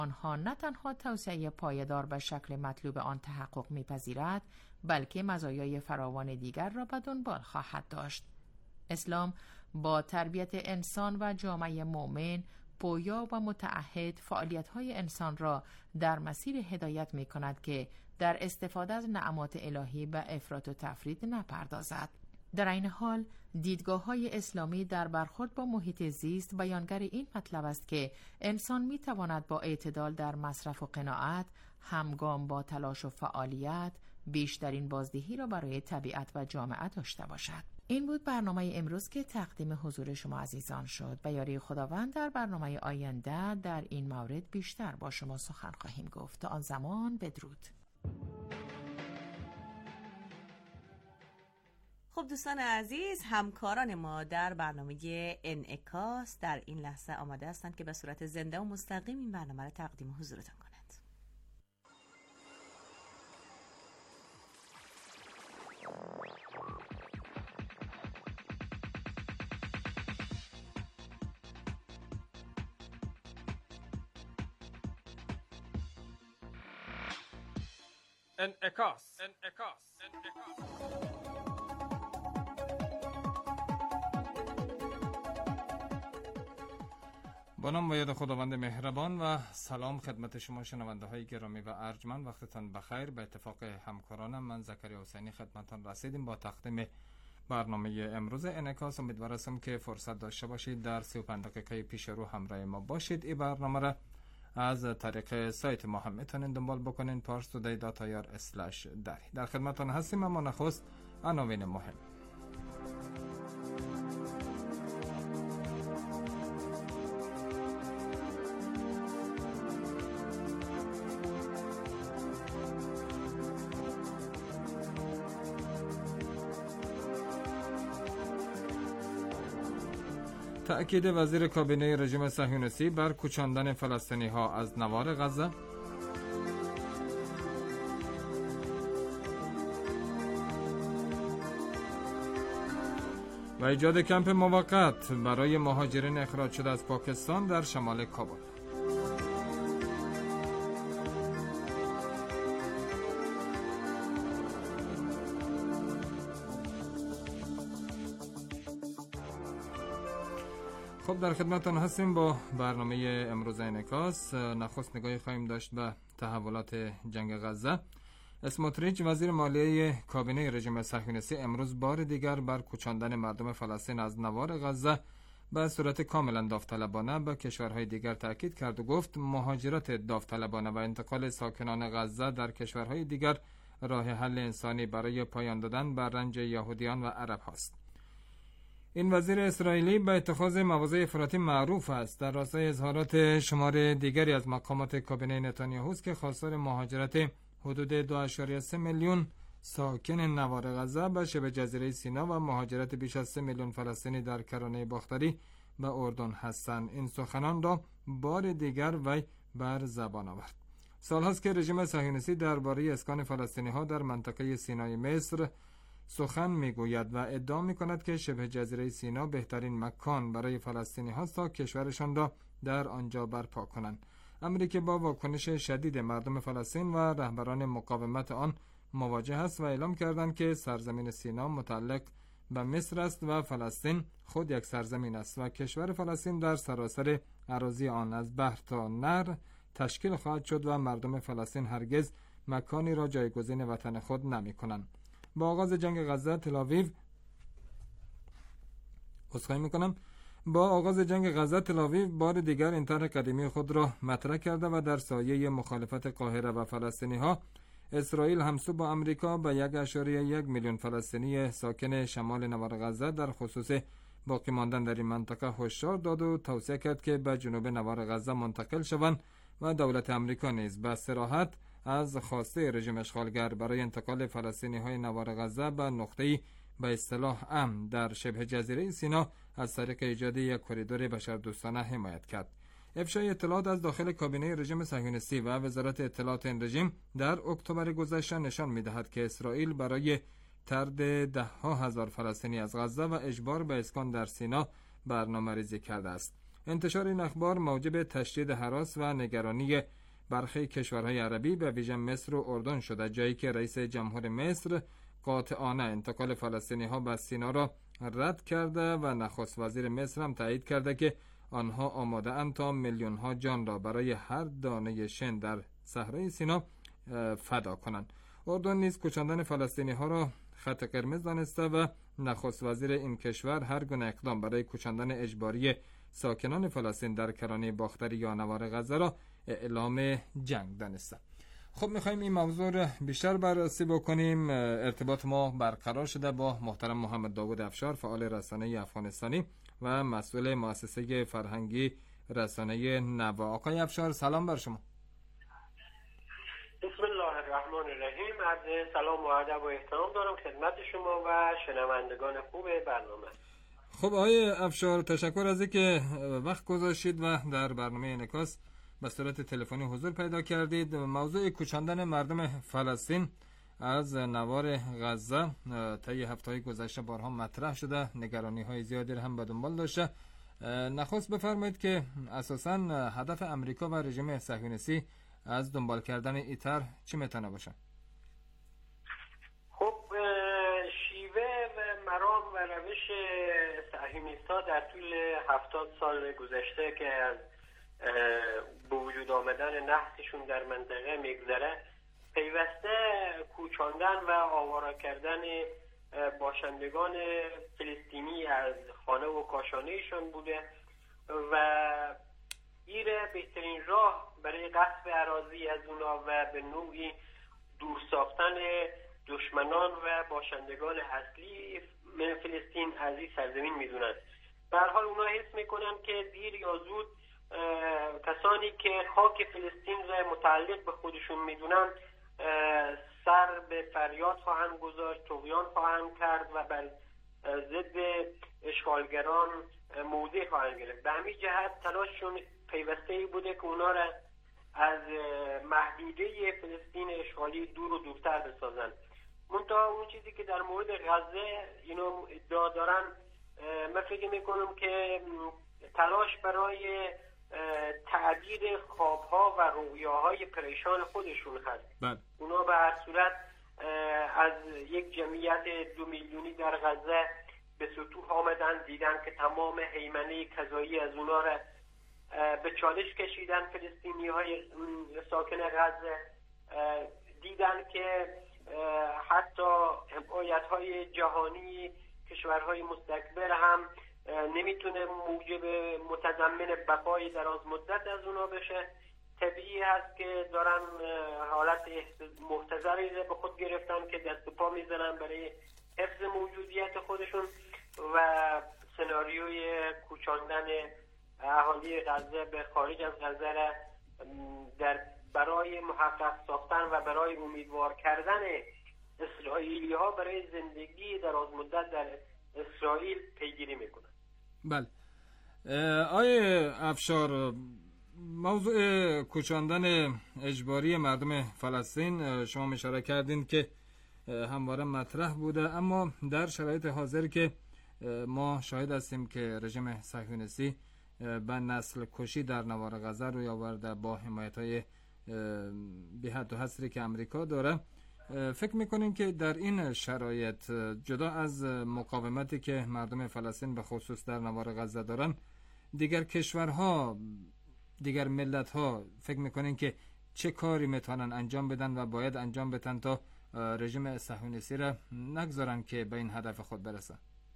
آنها نه تنها توسعه پایدار به شکل مطلوب آن تحقق می‌پذیرد، بلکه مزایای فراوان دیگر را به دنبال خواهد داشت. اسلام با تربیت انسان و جامعه مؤمن پویا و متعهد فعالیت‌های انسان را در مسیر هدایت می‌کند که در استفاده از نعمات الهی به افراط و تفرید نپردازد. در این حال دیدگاه‌های اسلامی در برخورد با محیط زیست بیانگر این مطلب است که انسان می‌تواند با اعتدال در مصرف و قناعت همگام با تلاش و فعالیت بیشترین بازدهی را برای طبیعت و جامعه داشته باشد. این بود برنامه امروز که تقدیم حضور شما عزیزان شد. به یاری خداوند در برنامه آینده در این مورد بیشتر با شما سخن خواهیم گفت. تا آن زمان بدرود. خب دوستان عزیز، همکاران ما در برنامه انعکاس در این لحظه آماده هستند که به صورت زنده و مستقیم این برنامه را تقدیم حضورتان کنند. انعکاس. با نام و یاد خداوند مهربان و سلام خدمت شما شنونده های گرامی و ارجمند. وقتتان بخیر. به اتفاق همکارانم من زکریا حسینی خدمتتان رسیدیم با تقدیم برنامه امروز انعکاس. امیدوار هستم که فرصت داشته باشید در 35 دقیقه پیش رو همراه ما باشید. این برنامه را از طریق سایت ما هم میتونین دنبال بکنین parstoday.ir/dari. در خدمتتان هستیم. اما نخست عناوین مهم. تأکید وزیر کابینه رژیم صهیونیستی بر کوچاندن فلسطینی ها از نوار غزه. و ایجاد کمپ موقت برای مهاجرین اخراج شده از پاکستان در شمال کابل. خب در خدمتتان هستیم با برنامه امروز انعکاس. نخست نگاهی خواهیم داشت به تحولات جنگ غزه. اسموتریچ وزیر مالیه کابینه رژیم صهیونیستی امروز بار دیگر بر کوچاندن مردم فلسطین از نوار غزه به صورت کاملا داوطلبانه به کشورهای دیگر تاکید کرد و گفت مهاجرت داوطلبانه و انتقال ساکنان غزه در کشورهای دیگر راه حل انسانی برای پایان دادن بر رنج یهودیان و عرب هاست. این وزیر اسرائیلی به اتخاذ مواضع افراطی معروف است. در راستای اظهارات شمار دیگری از مقامات کابینه نتانیاهو است که خواستار مهاجرت حدود 2.3 میلیون ساکن نوار غزه به شبه جزیره سینا و مهاجرت بیش از 3 میلیون فلسطینی در کرانه باختری به اردن هستند. این سخنان را بار دیگر وی بر زبان آورد. سالهاست که رژیم صهیونیستی درباره اسکان فلسطینی ها در منطقه سینای مصر سخن میگوید و ادعا میکند که شبه جزیره سینا بهترین مکان برای فلسطینی هاست تا کشورشان را در آنجا برپا کنند. امری که با واکنش شدید مردم فلسطین و رهبران مقاومت آن مواجه است و اعلام کردند که سرزمین سینا متعلق به مصر است و فلسطین خود یک سرزمین است و کشور فلسطین در سراسر اراضی آن از بحر تا نهر تشکیل خواهد شد و مردم فلسطین هرگز مکانی را جایگزین وطن خود نمی کنند. با آغاز جنگ غزه تل آویو بار دیگر این طرح قدیمی خود را مطرح کرده و در سایه مخالفت قاهره و فلسطینی ها اسرائیل همسو با امریکا به 1.1 میلیون فلسطینی ساکن شمال نوار غزه در خصوص باقی ماندن در این منطقه هشدار داد و توصیه کرد که به جنوب نوار غزه منتقل شوند و دولت امریکا نیز به صراحت از خواسته رژیم اشغالگر برای انتقال فلسطینی های نوار غزه به نقطه‌ای به اصطلاح امن در شبه جزیره سینا از طریق ایجاد یک کریدور بشردوستانه حمایت کرد. افشای اطلاعات از داخل کابینه رژیم صهیونیستی و وزارت اطلاعات این رژیم در اکتبر گذشته نشان می‌دهد که اسرائیل برای طرد ده‌ها هزار فلسطینی از غزه و اجبار به اسکان در سینا برنامه‌ریزی کرده است. انتشار این اخبار موجب تشدید هراس و نگرانی برخی کشورهای عربی به ویژه مصر و اردن شده، جایی که رئیس جمهور مصر قاطعانه انتقال فلسطینی‌ها به سینا را رد کرده و نخست وزیر مصر هم تایید کرده که آنها آماده اند تا میلیون‌ها جان را برای هر دانه شن در صحرای سینا فدا کنند. اردن نیز کوچاندن فلسطینی‌ها را خط قرمز دانسته و نخست وزیر این کشور هر گونه اقدام برای کوچاندن اجباری ساکنان فلسطین در کرانه باختری یا نوار غزه را اعلام جنگ دانسته. خب میخوایم این موضوع را بیشتر بررسی بکنیم. ارتباط ما برقرار شده با محترم محمد داوود افشار، فعال رسانه‌ای افغانستانی و مسئول مؤسسه فرهنگی رسانه نوا. آقای افشار سلام بر شما. بسم الله الرحمن الرحیم. عرض سلام و ادب و احترام دارم خدمت شما و شنوندگان خوب برنامه. خب آقای افشار، تشکر از اینکه وقت گذاشتید و در برنامه انعکاس به صورت تلفنی حضور پیدا کردید. موضوع کوچاندن مردم فلسطین از نوار غزه طی هفته‌های گذشته بارها مطرح شده، نگرانی‌های زیادی هم به دنبال داشته. نخست بفرمایید که اساساً هدف امریکا و رژیم صهیونیستی از دنبال کردن این طرح چی میتونه باشه؟ خب شیوه و مرام و روش صهیونیست‌ها در طول 70 سال گذشته که از به وجود آمدن نهضشون در منطقه میگذره، پیوسته کوچاندن و آواره کردن باشندگان فلسطینی از خانه و کاشانهشان بوده و این بهترین راه برای غصب اراضی از اونا و به نوعی دور ساختن دشمنان و باشندگان اصلی فلسطین از این سرزمین میدونن. به هر حال اونا حس میکنن که دیر یا زود کسانی که خاک فلسطین را متعلق به خودشون میدونن سر به فریاد خواهند گذاشت، طغیان خواهند کرد و بر ضد اشغالگران موضع خواهند گرفت. به همین جهت تلاششون پیوسته‌ای بوده که اونا را از محدوده فلسطین اشغالی دور و دورتر بسازن. منتها اون چیزی که در مورد غزه اینو ادعا دارن، من فکر میکنم که تلاش برای تعبیر خوابها و رویاهای پریشان خودشون هست. اونا به هر صورت از یک جمعیت 2 میلیونی در غزه به سطوح آمدن، دیدن که تمام هیمنه قضایی از اونا را به چالش کشیدن. فلسطینی های ساکن غزه دیدن که حتی حمایت های جهانی کشورهای مستکبر هم نمیتونه موجب متضمن بقای دراز مدت از اونا بشه. طبیعی هست که دارن حالت محتضری به خود گرفتن که دست و پا میزنن برای حفظ موجودیت خودشون و سناریوی کوچاندن اهالی غزه به خارج از غزه را برای محقق ساختن و برای امیدوار کردن اسرائیلی ها برای زندگی دراز مدت در اسرائیل پیگیری میکنن. بله آقای افشار، موضوع کوچاندن اجباری مردم فلسطین شما اشاره کردین که همواره مطرح بوده، اما در شرایط حاضر که ما شاهد هستیم که رژیم صهیونیستی به نسل کشی در نوار غزه روی آورده با حمایت‌های بی حد و حصری که امریکا داره. فکر میکنین که در این شرایط جدا از مقاومتی که مردم فلسطین به خصوص در نوار غزه دارن، دیگر کشورها، دیگر ملت‌ها فکر میکنین که چه کاری میتونن انجام بدن و باید انجام بدن تا رژیم صهیونیستی را نگذارن که به این هدف خود برسه؟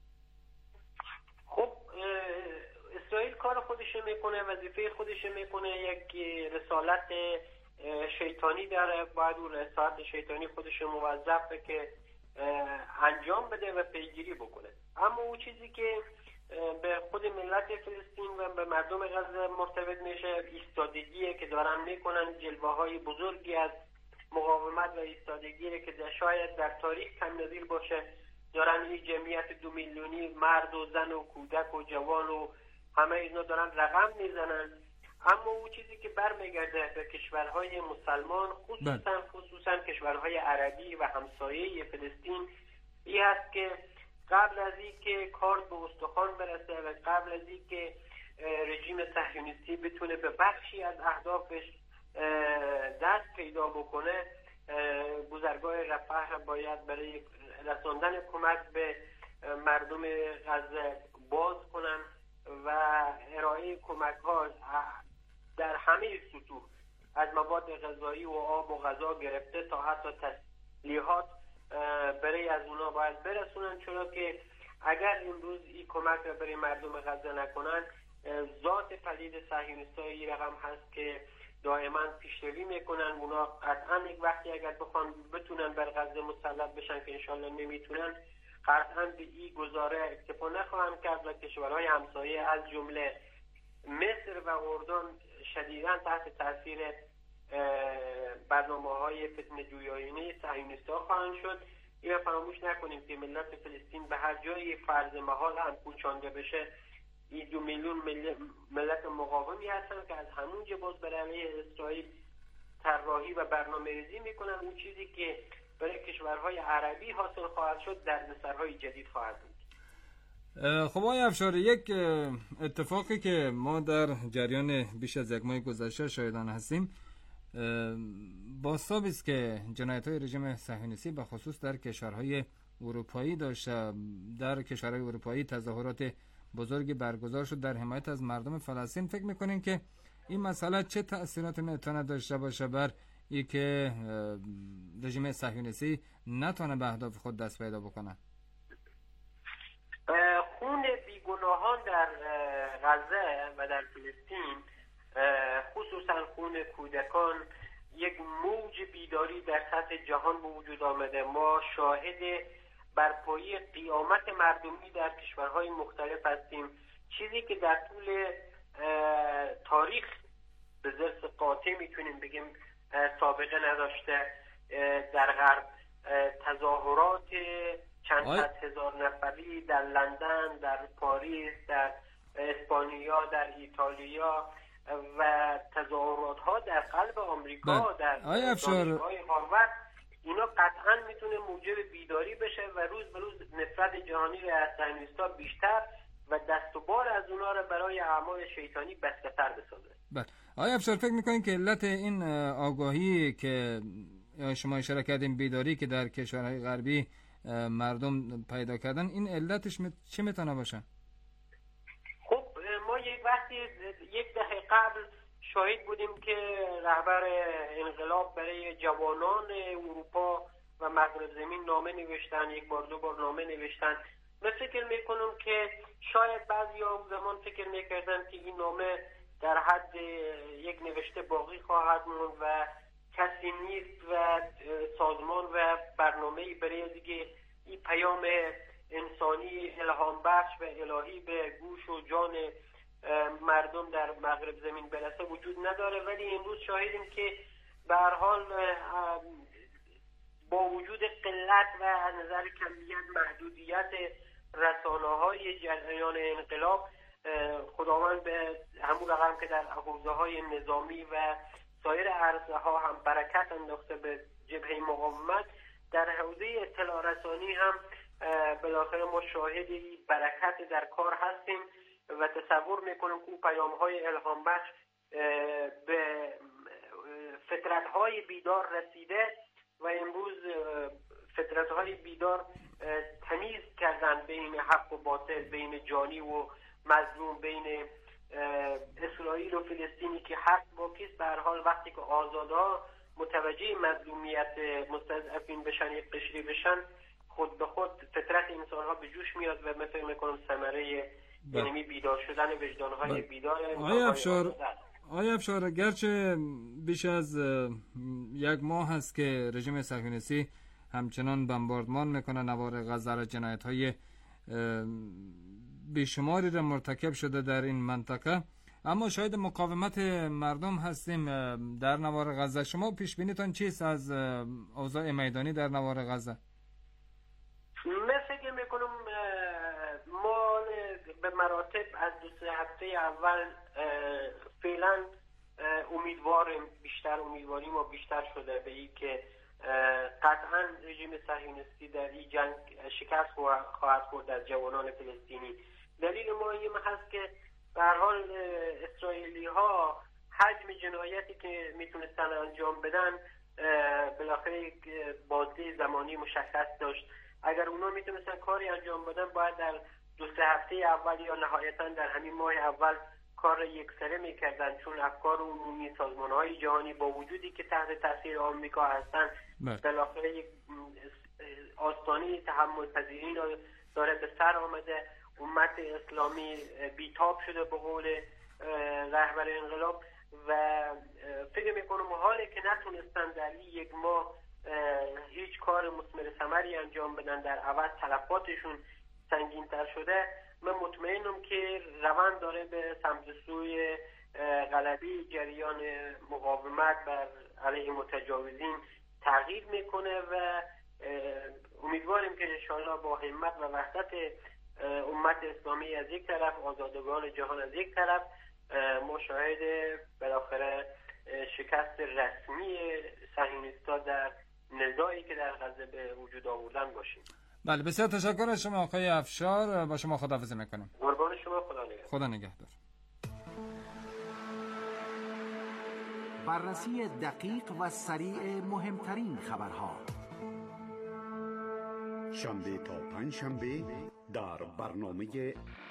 خب اسرائیل کار خودش میکنه، وظیفه خودش میکنه، یک رسالت شیطانی داره، باید اون رسالت شیطانی خودش موظفه که انجام بده و پیگیری بکنه. اما اون چیزی که به خود ملت فلسطین و به مردم غزه مرتبط میشه ایستادگیه که دارن میکنن، جلوه های بزرگی از مقاومت و ایستادگیه که شاید در تاریخ کم نظیر باشه. دارن این جمعیت 2 میلیونی مرد و زن و کودک و جوان و همه اینا دارن رقم میزنن. اما اون چیزی که برمیگرده به کشورهای مسلمان، خصوصا کشورهای عربی و همسایه فلسطین، این هست که قبل از این که کار به استخوان برسه و قبل از این که رژیم صهیونیستی بتونه به بخشی از اهدافش دست پیدا بکنه، گذرگاه رفح باید برای رساندن کمک به مردم غزه باز کنن و ارائه کمک ها در همه سطوح از مواد غذایی و آب و غذا گرفته تا حتی تسلیحات برای از اونا باید برسونن، چرا که اگر امروز این کمک را برای مردم غزه نکنن، ذات پلید صهیونیست‌های رقم هست که دائما پیشروی میکنن. اونا قطعا یک وقتی اگر بخوان بتونن بر غزه مسلط بشن که انشالله نمیتونن، قطعا به این گزاره اکتفا نخواهند کرد و کشورهای همسایه از جمله مصر و اردن شدیداً تحت تاثیر برنامه‌های فتنه‌جویانه صهیونیست‌ها خواهند شد. این فراموش نکنیم که ملت فلسطین به هر جای فرض محال هم کوچانده بشه، این 2 میلیون ملت مقاومی هستن که از همونجا باز برای علیه اسرائیل طراحی و برنامه‌ریزی میکنن. اون چیزی که برای کشورهای عربی حاصل خواهد شد دردسرهای جدید خواهد بود. خب آقای افشار، یک اتفاقی که ما در جریان بیش از یک ماه گذشته شاهدان هستیم، بازتابی است که جنایت‌های رژیم صهیونیستی به خصوص در کشورهای اروپایی داشته. در کشورهای اروپایی تظاهرات بزرگی برگزار شد در حمایت از مردم فلسطین. فکر می‌کنین که این مسئله چه تأثیراتی میتونه داشته باشه بر این که رژیم صهیونیستی نتونه به اهداف خود دست پیدا بکنه؟ خون بیگناهان در غزه و در فلسطین، خصوصا خون کودکان، یک موج بیداری در سطح جهان به وجود آمده. ما شاهد برپایی قیامت مردمی در کشورهای مختلف هستیم، چیزی که در طول تاریخ به ضرب قاطع میتونیم بگیم سابقه نداشته. در غرب تظاهرات چند صد هزار نفری در لندن، در پاریس، در اسپانیا، در ایتالیا و تظاهرات ها در قلب آمریکا، در دانشگاه هاروارد، اینا قطعا میتونه موجب بیداری بشه و روز به روز نفرت جهانی را از صهیونیست‌ها بیشتر و دست و بال از اونا را برای اعمال شیطانی بسته‌تر بسازه. بله آقای افشار، فکر میکنین که علت این آگاهی که شما اشاره کردین، بیداری که در کشورهای غربی مردم پیدا کردن، این علتش چی میتونه باشه؟ خب ما یک دهه قبل شاهد بودیم که رهبر انقلاب برای جوانان اروپا و مغرب زمین نامه نوشتن، یک بار دو بار نامه نوشتن. من فکر میکنم که شاید بعضیا زمان فکر میکردن که این نامه در حد یک نوشته باقی خواهد موند و کسی نیست و سازمان و برنامه‌ای برای دیگه این پیام انسانی الهام بخش و الهی به گوش و جان مردم در مغرب زمین برسه وجود نداره. ولی امروز شاهدیم که به هر حال با وجود قلت و از نظر کمیت محدودیت رسانه‌های جریان انقلاب، خداوند به همون رقم که در حوزه‌های نظامی و سایر عرصه‌ها هم برکت انداخته به جبهه مقاومت، در حوزه اطلاع رسانی هم بالاخره ما شاهد برکت در کار هستیم و تصور میکنم که پیام‌های الهام بخش به فطرت‌های بیدار رسیده و امروز فطرت‌های بیدار تمیز کردن بین حق و باطل، بین جانی و مظلوم، بین اسرائیل و فلسطینی که حق باقی است. به هر حال وقتی که آزادها متوجه مظلومیت مستضعفین بشن، یک قشری بشن، خود به خود فطرت انسان‌ها به جوش میاد و من فکر می‌کنم ثمره یعنی بیدار شدن وجدان‌های بیدار. آقای افشار، گرچه بیش از یک ماه هست که رژیم صهیونیستی همچنان بمباردمان میکنه نوار غزه را، جنایت‌های بیشماری را مرتکب شده در این منطقه، اما شاید مقاومت مردم هستیم در نوار غزه. شما پیش بینیتون چیست از اوضاع میدانی در نوار غزه؟ من فکر میکنم ما به مراتب از 2-3 هفته اول فعلا امیدواریم و بیشتر شده به این که قطعا رژیم صهیونیستی در این جنگ شکست خواهد خورد از جوانان فلسطینی. دلیل ما این هست که به هر حال اسرائیلی ها حجم جنایتی که میتونستن انجام بدن بالاخره یک بازه زمانی مشخص داشت. اگر اونا میتونستن کاری انجام بدن باید در 2-3 هفته اول یا نهایتا در همین ماه اول کار یکسره میکردن، چون افکار عمومی سازمان‌های جهانی با وجودی که تحت تاثیر آمریکا هستن بالاخره یک آستانه تحمل پذیری داره به سر آمده. امت اسلامی بیتاب شده به قول رهبر انقلاب و فکر میکنم حالی که نتونستن در یک ماه هیچ کار مثمر ثمری انجام بدن، در عوض تلفاتشون سنگین تر شده. من مطمئنم که روند داره به سمت سوی غلبی جریان مقاومت بر علیه متجاوزین تغییر میکنه و امیدواریم که انشاءالله با همت و وحدت امت اسلامی از یک طرف، آزادگان جهان از یک طرف، ما شاهد بالاخره شکست رسمی صهیونیست‌ها در نزاعی که در غزه به وجود آوردن باشیم. بله، بسیار تشکر از شما آقای افشار. با شما خداحافظی میکنم. قربان شما. خدا نگهدار. خدا نگهدار. بررسی دقیق و سریع مهمترین خبرها شنبه تا پنجشنبه در برنامه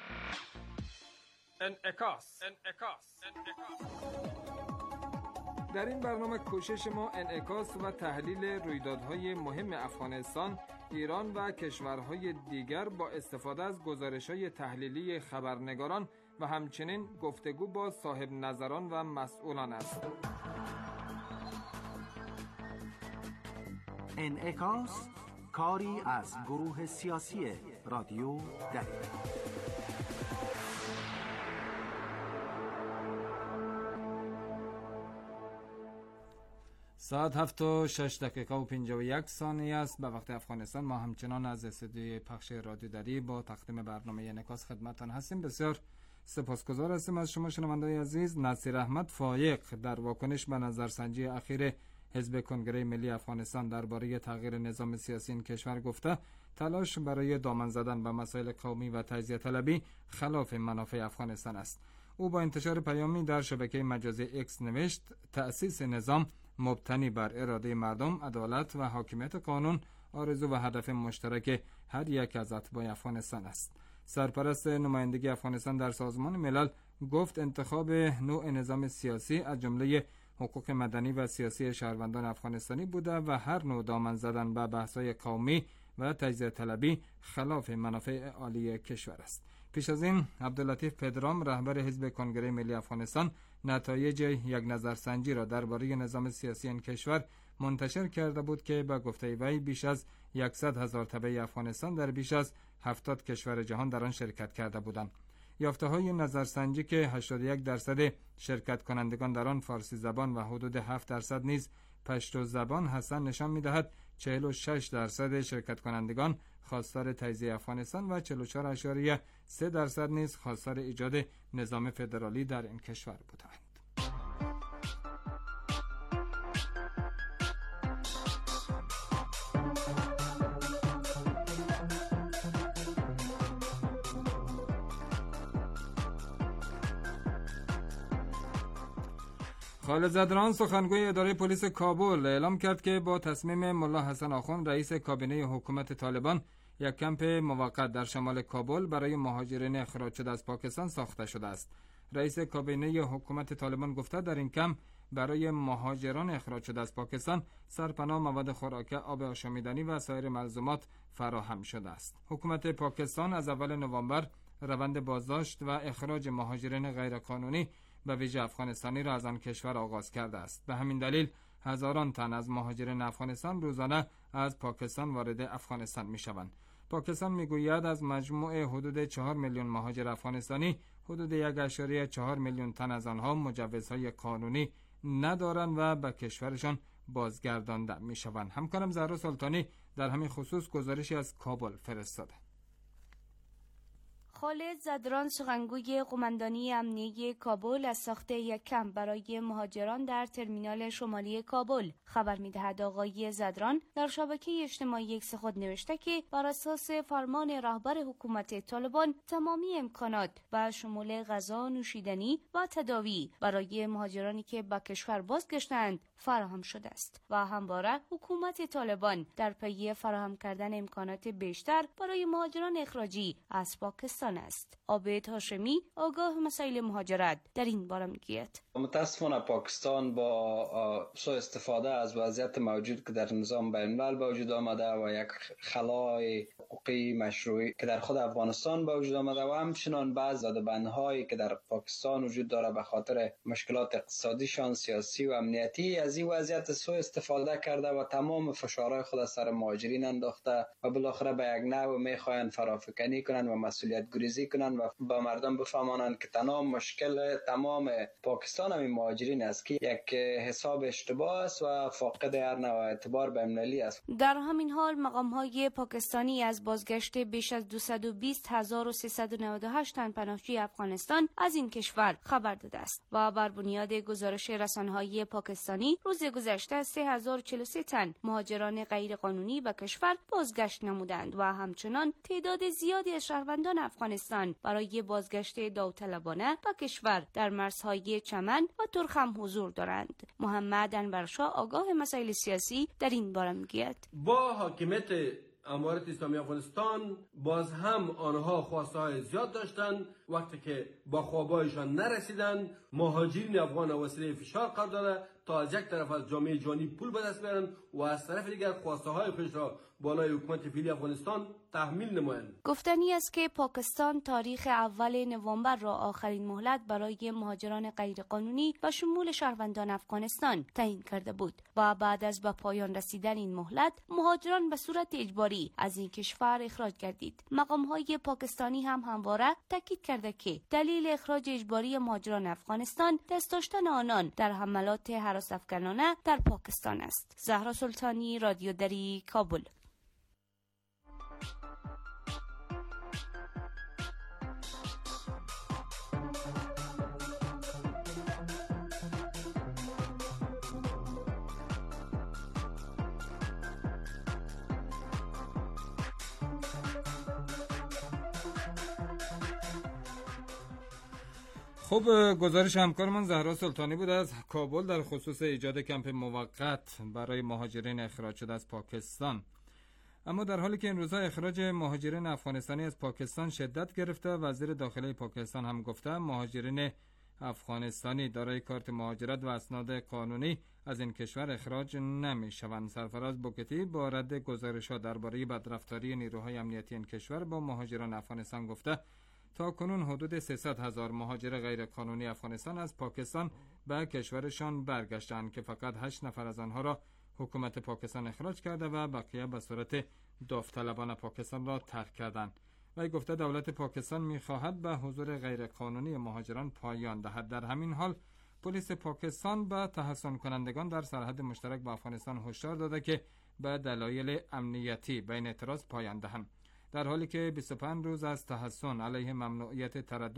انعکاس. در این برنامه کوشش ما انعکاس و تحلیل رویدادهای مهم افغانستان، ایران و کشورهای دیگر با استفاده از گزارش‌های تحلیلی خبرنگاران و همچنین گفتگو با صاحب نظران و مسئولان است. انعکاس، کاری از گروه سیاسی رادیو دری. ساعت 7:06:51 است به وقت افغانستان. ما همچنان از استودیوی پخش رادیو دری با تقدیم برنامه انعکاس خدمتتان هستیم. بسیار سپاسگزار هستیم از شما شنوندگان عزیز. نصیر احمد فایق در واکنش به نظرسنجی اخیر حزب کنگره ملی افغانستان درباره تغییر نظام سیاسی این کشور گفته تلاش برای دامن زدن به مسائل قومی و تجزیه طلبی خلاف منافع افغانستان است. او با انتشار پیامی در شبکه مجازی اکس نوشت تأسیس نظام مبتنی بر اراده مردم، عدالت و حاکمیت قانون آرزو و هدف مشترک هر یک از اتباع افغانستان است. سرپرست نمایندگی افغانستان در سازمان ملل گفت انتخاب نوع نظام سیاسی از جمله حقوق مدنی و سیاسی شهروندان افغانستانی بوده و هر نوع دامن زدن به بحث‌های قومی و تجزیه طلبی خلاف منافع عالی کشور است. پیش از این عبداللطیف پدرام رهبر حزب کنگره ملی افغانستان نتایج یک نظرسنجی را درباره نظام سیاسی این کشور منتشر کرده بود که به گفته وی بیش از 100,000 تبع افغانستان در بیش از 70 کشور جهان در آن شرکت کرده بودند. یافته‌های نظرسنجی که 81% شرکت کنندگان در آن فارسی زبان و حدود 7% نیز پشتو زبان هستند نشان می‌دهد 46% شرکت کنندگان خواستار تجزیه افغانستان و 44.3% نیز خواستار ایجاد نظام فدرالی در این کشور بودند. خالد زدران سخنگوی اداره پلیس کابل اعلام کرد که با تصمیم ملا حسن آخوند رئیس کابینه حکومت طالبان یک کمپ موقت در شمال کابل برای مهاجرین اخراج شده از پاکستان ساخته شده است. رئیس کابینه حکومت طالبان گفته در این کمپ برای مهاجران اخراج شده از پاکستان سرپناه، مواد خوراکی، آب آشامیدنی و سایر ملزومات فراهم شده است. حکومت پاکستان از اول نوامبر روند بازداشت و اخراج مهاجرین غیرقانونی به ویژه افغانستانی را از آن کشور آغاز کرده است. به همین دلیل هزاران تن از مهاجرین افغانستان روزانه از پاکستان وارد افغانستان می شوند. پاکستان می گوید از مجموع حدود 4 میلیون مهاجر افغانستانی حدود 1.4 میلیون تن از آنها مجوزهای قانونی ندارند و به کشورشان بازگردانده می شوند. همکارم زهرا سلطانی در همین خصوص گزارشی از کابل فرستاده. خالد زدران سخنگوی قماندانی امنیتی کابل از ساخت یک کمپ برای مهاجران در ترمینال شمالی کابل خبر می‌دهد. آقای زدران در شبکه اجتماعی اکس خود نوشته که بر اساس فرمان رهبر حکومت طالبان تمامی امکانات با شمول غذا، نوشیدنی و تداوی برای مهاجرانی که به کشور بازگشتند فراهم شده است و همواره حکومت طالبان در پی فراهم کردن امکانات بیشتر برای مهاجران اخراجی از پاکستان است. عابد هاشمی آگاه مسائل مهاجرت در این باره میگوید: متاسفانه پاکستان با سوء استفاده از وضعیت موجود که در نظام بین الملل به وجود آمده و یک خلای حقوقی مشروعی که در خود افغانستان به وجود آمده و همچنان بعض زدبندهایی که در پاکستان وجود داره به خاطر مشکلات اقتصادیشان، سیاسی و امنیتی، از این وضعیت سوء استفاده کرده و تمام فشارهای خود سر مهاجرین انداخته و بالاخره به یک نحو میخواین فرافکنی کنند و مسئولیت گریزی کنند و با مردم بفهمانند که تنها مشکل تمام پاکستان همین مهاجرین است که یک حساب اشتباه است و فاقد هر نوع اعتبار بین‌المللی است. در همین حال مقام‌های پاکستانی از بازگشت بیش از 220,398 تن پناهجوی افغانستان از این کشور خبر داده است و بر بنیاد گزارش رسانه‌های پاکستانی روز گذشته 3043 تن مهاجران غیرقانونی به کشور بازگشت نمودند و همچنان تعداد زیادی از شهروندان افغانستان برای بازگشت داوطلبانه به کشور در مرزهای چمن و ترخم حضور دارند. محمد انورشاه آگاه مسائل سیاسی در این باره میگوید: با حاکمیت امارت اسلامی افغانستان باز هم آنها خواسته های زیاد داشتند. وقتی که با خوابایشان نرسیدند، مهاجرین افغان وسیله فشار قرار داده تا از یک طرف از جامعه جهانی پول به دست بیارند و از طرف دیگر خواسته های خود را بالای حکومت فعلی افغانستان تحمیل نمایند. گفتنی است که پاکستان تاریخ اول نوامبر را آخرین مهلت برای مهاجران غیرقانونی و شمول شهروندان افغانستان تعیین کرده بود و بعد از به پایان رسیدن این مهلت مهاجران به صورت اجباری از این کشور اخراج گردید. مقام‌های پاکستانی هم همواره تاکید کرده که دلیل اخراج اجباری مهاجران افغانستان دست داشتن آنان در حملات هراس‌افکنانه در پاکستان است. زهرا سلطانی، رادیو دری، کابل. خب، گزارش همکارمان زهرا سلطانی بود از کابل در خصوص ایجاد کمپ موقت برای مهاجرین اخراج شده از پاکستان. اما در حالی که این روزها اخراج مهاجرین افغانستانی از پاکستان شدت گرفته، وزیر داخلی پاکستان هم گفته مهاجرین افغانستانی دارای کارت مهاجرت و اسناد قانونی از این کشور اخراج نمی شوند. سرفراز بوکتی با رد گزارش‌ها درباره بدرفتاری نیروهای امنیتی این کشور با مهاجران افغانستان گفته تا کنون حدود 300,000 مهاجر غیرقانونی افغانستان از پاکستان به کشورشان برگشتند که فقط 8 نفر از آنها را حکومت پاکستان اخراج کرده و بقیه به صورت داوطلبانه پاکستان را ترک کردند. وی گفته دولت پاکستان می‌خواهد به حضور غیرقانونی مهاجران پایان دهد. در همین حال پلیس پاکستان به تحصن کنندگان در سرحد مشترک با افغانستان هشدار داده که به دلایل امنیتی به این اعتراض پایان دهند. در حالی که 25 روز از تحصن علیه ممنوعیت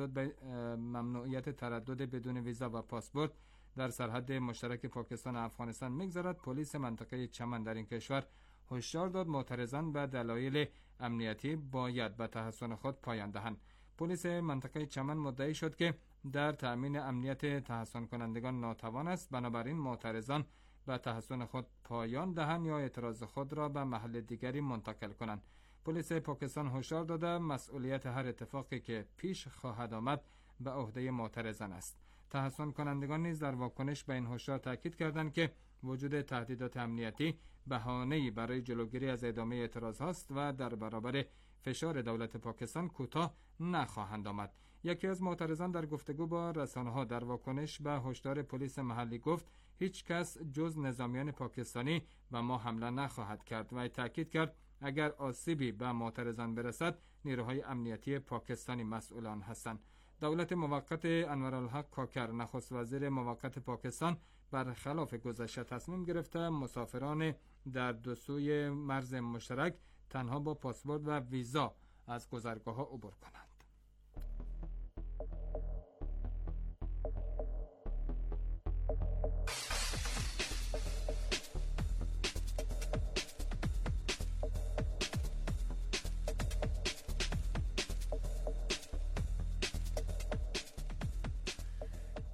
تردد بدون ویزا و پاسپورت در سرحد مشترک پاکستان و افغانستان می‌گذرد، پلیس منطقه چمن در این کشور هشدار داد معترضان به دلایل امنیتی باید به تحصن خود پایان دهند. پلیس منطقه چمن مدعی شد که در تأمین امنیت تحصن کنندگان ناتوان است، بنابراین معترضان به تحصن خود پایان دهند یا اعتراض خود را به محل دیگری منتقل کنند. پلیس پاکستان هشدار داده مسئولیت هر اتفاقی که پیش خواهد آمد به عهده معترضان است. تحصن کنندگان نیز در واکنش به این هشدار تاکید کردند که وجود تهدیدات امنیتی بهانه‌ای برای جلوگیری از ادامه اعتراض هاست و در برابر فشار دولت پاکستان کوتاه نخواهند آمد. یکی از معترضان در گفتگو با رسانه‌ها در واکنش به هشدار پلیس محلی گفت هیچ کس جز نظامیان پاکستانی به ما حمله نخواهد کرد و تاکید کرد اگر آسیبی به معترضان برسد نیروهای امنیتی پاکستانی مسئولان هستند. دولت موقت انورالحق کاکر نخست وزیر موقت پاکستان برخلاف گذشته تصمیم گرفته مسافران در دو سوی مرز مشترک تنها با پاسپورت و ویزا از گذرگاه‌ها عبور کنند.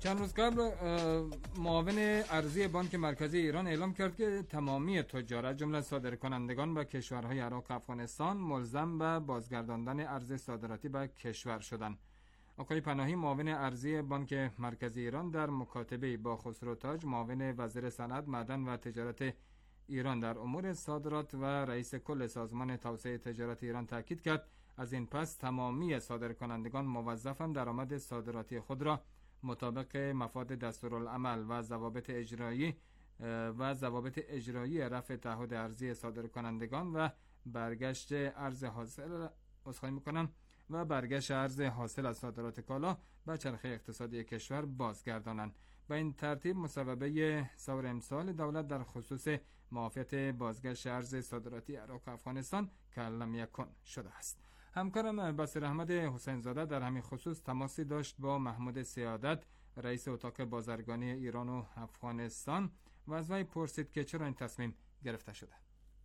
چند روز قبل معاون ارزی بانک مرکزی ایران اعلام کرد که تمامی تجار از جمله صادرکنندگان به کشورهای عراق و افغانستان ملزم به بازگرداندن ارز صادراتی به کشور شدند. آقای پناهی معاون ارزی بانک مرکزی ایران در مکاتبه با خسرو تاج معاون وزیر صنعت، معدن و تجارت ایران در امور صادرات و رئیس کل سازمان توسعه تجارت ایران تاکید کرد از این پس تمامی صادرکنندگان موظفند درآمد صادراتی خود را مطابق مفاد دستورالعمل و ضوابط اجرایی رفع تعهد ارزی صادرکنندگان و برگشت ارز حاصل از صادرات کالا به چرخه اقتصادی کشور بازگردانند. به این ترتیب مصوبه سور امسال دولت در خصوص معافیت بازگشت ارز صادراتی عراق و افغانستان کلم یکن شده است. همکارم بصیر احمد حسین زاده در همین خصوص تماسی داشت با محمود سیادت رئیس اتاق بازرگانی ایران و افغانستان و از وی پرسید که چرا این تصمیم گرفته شده.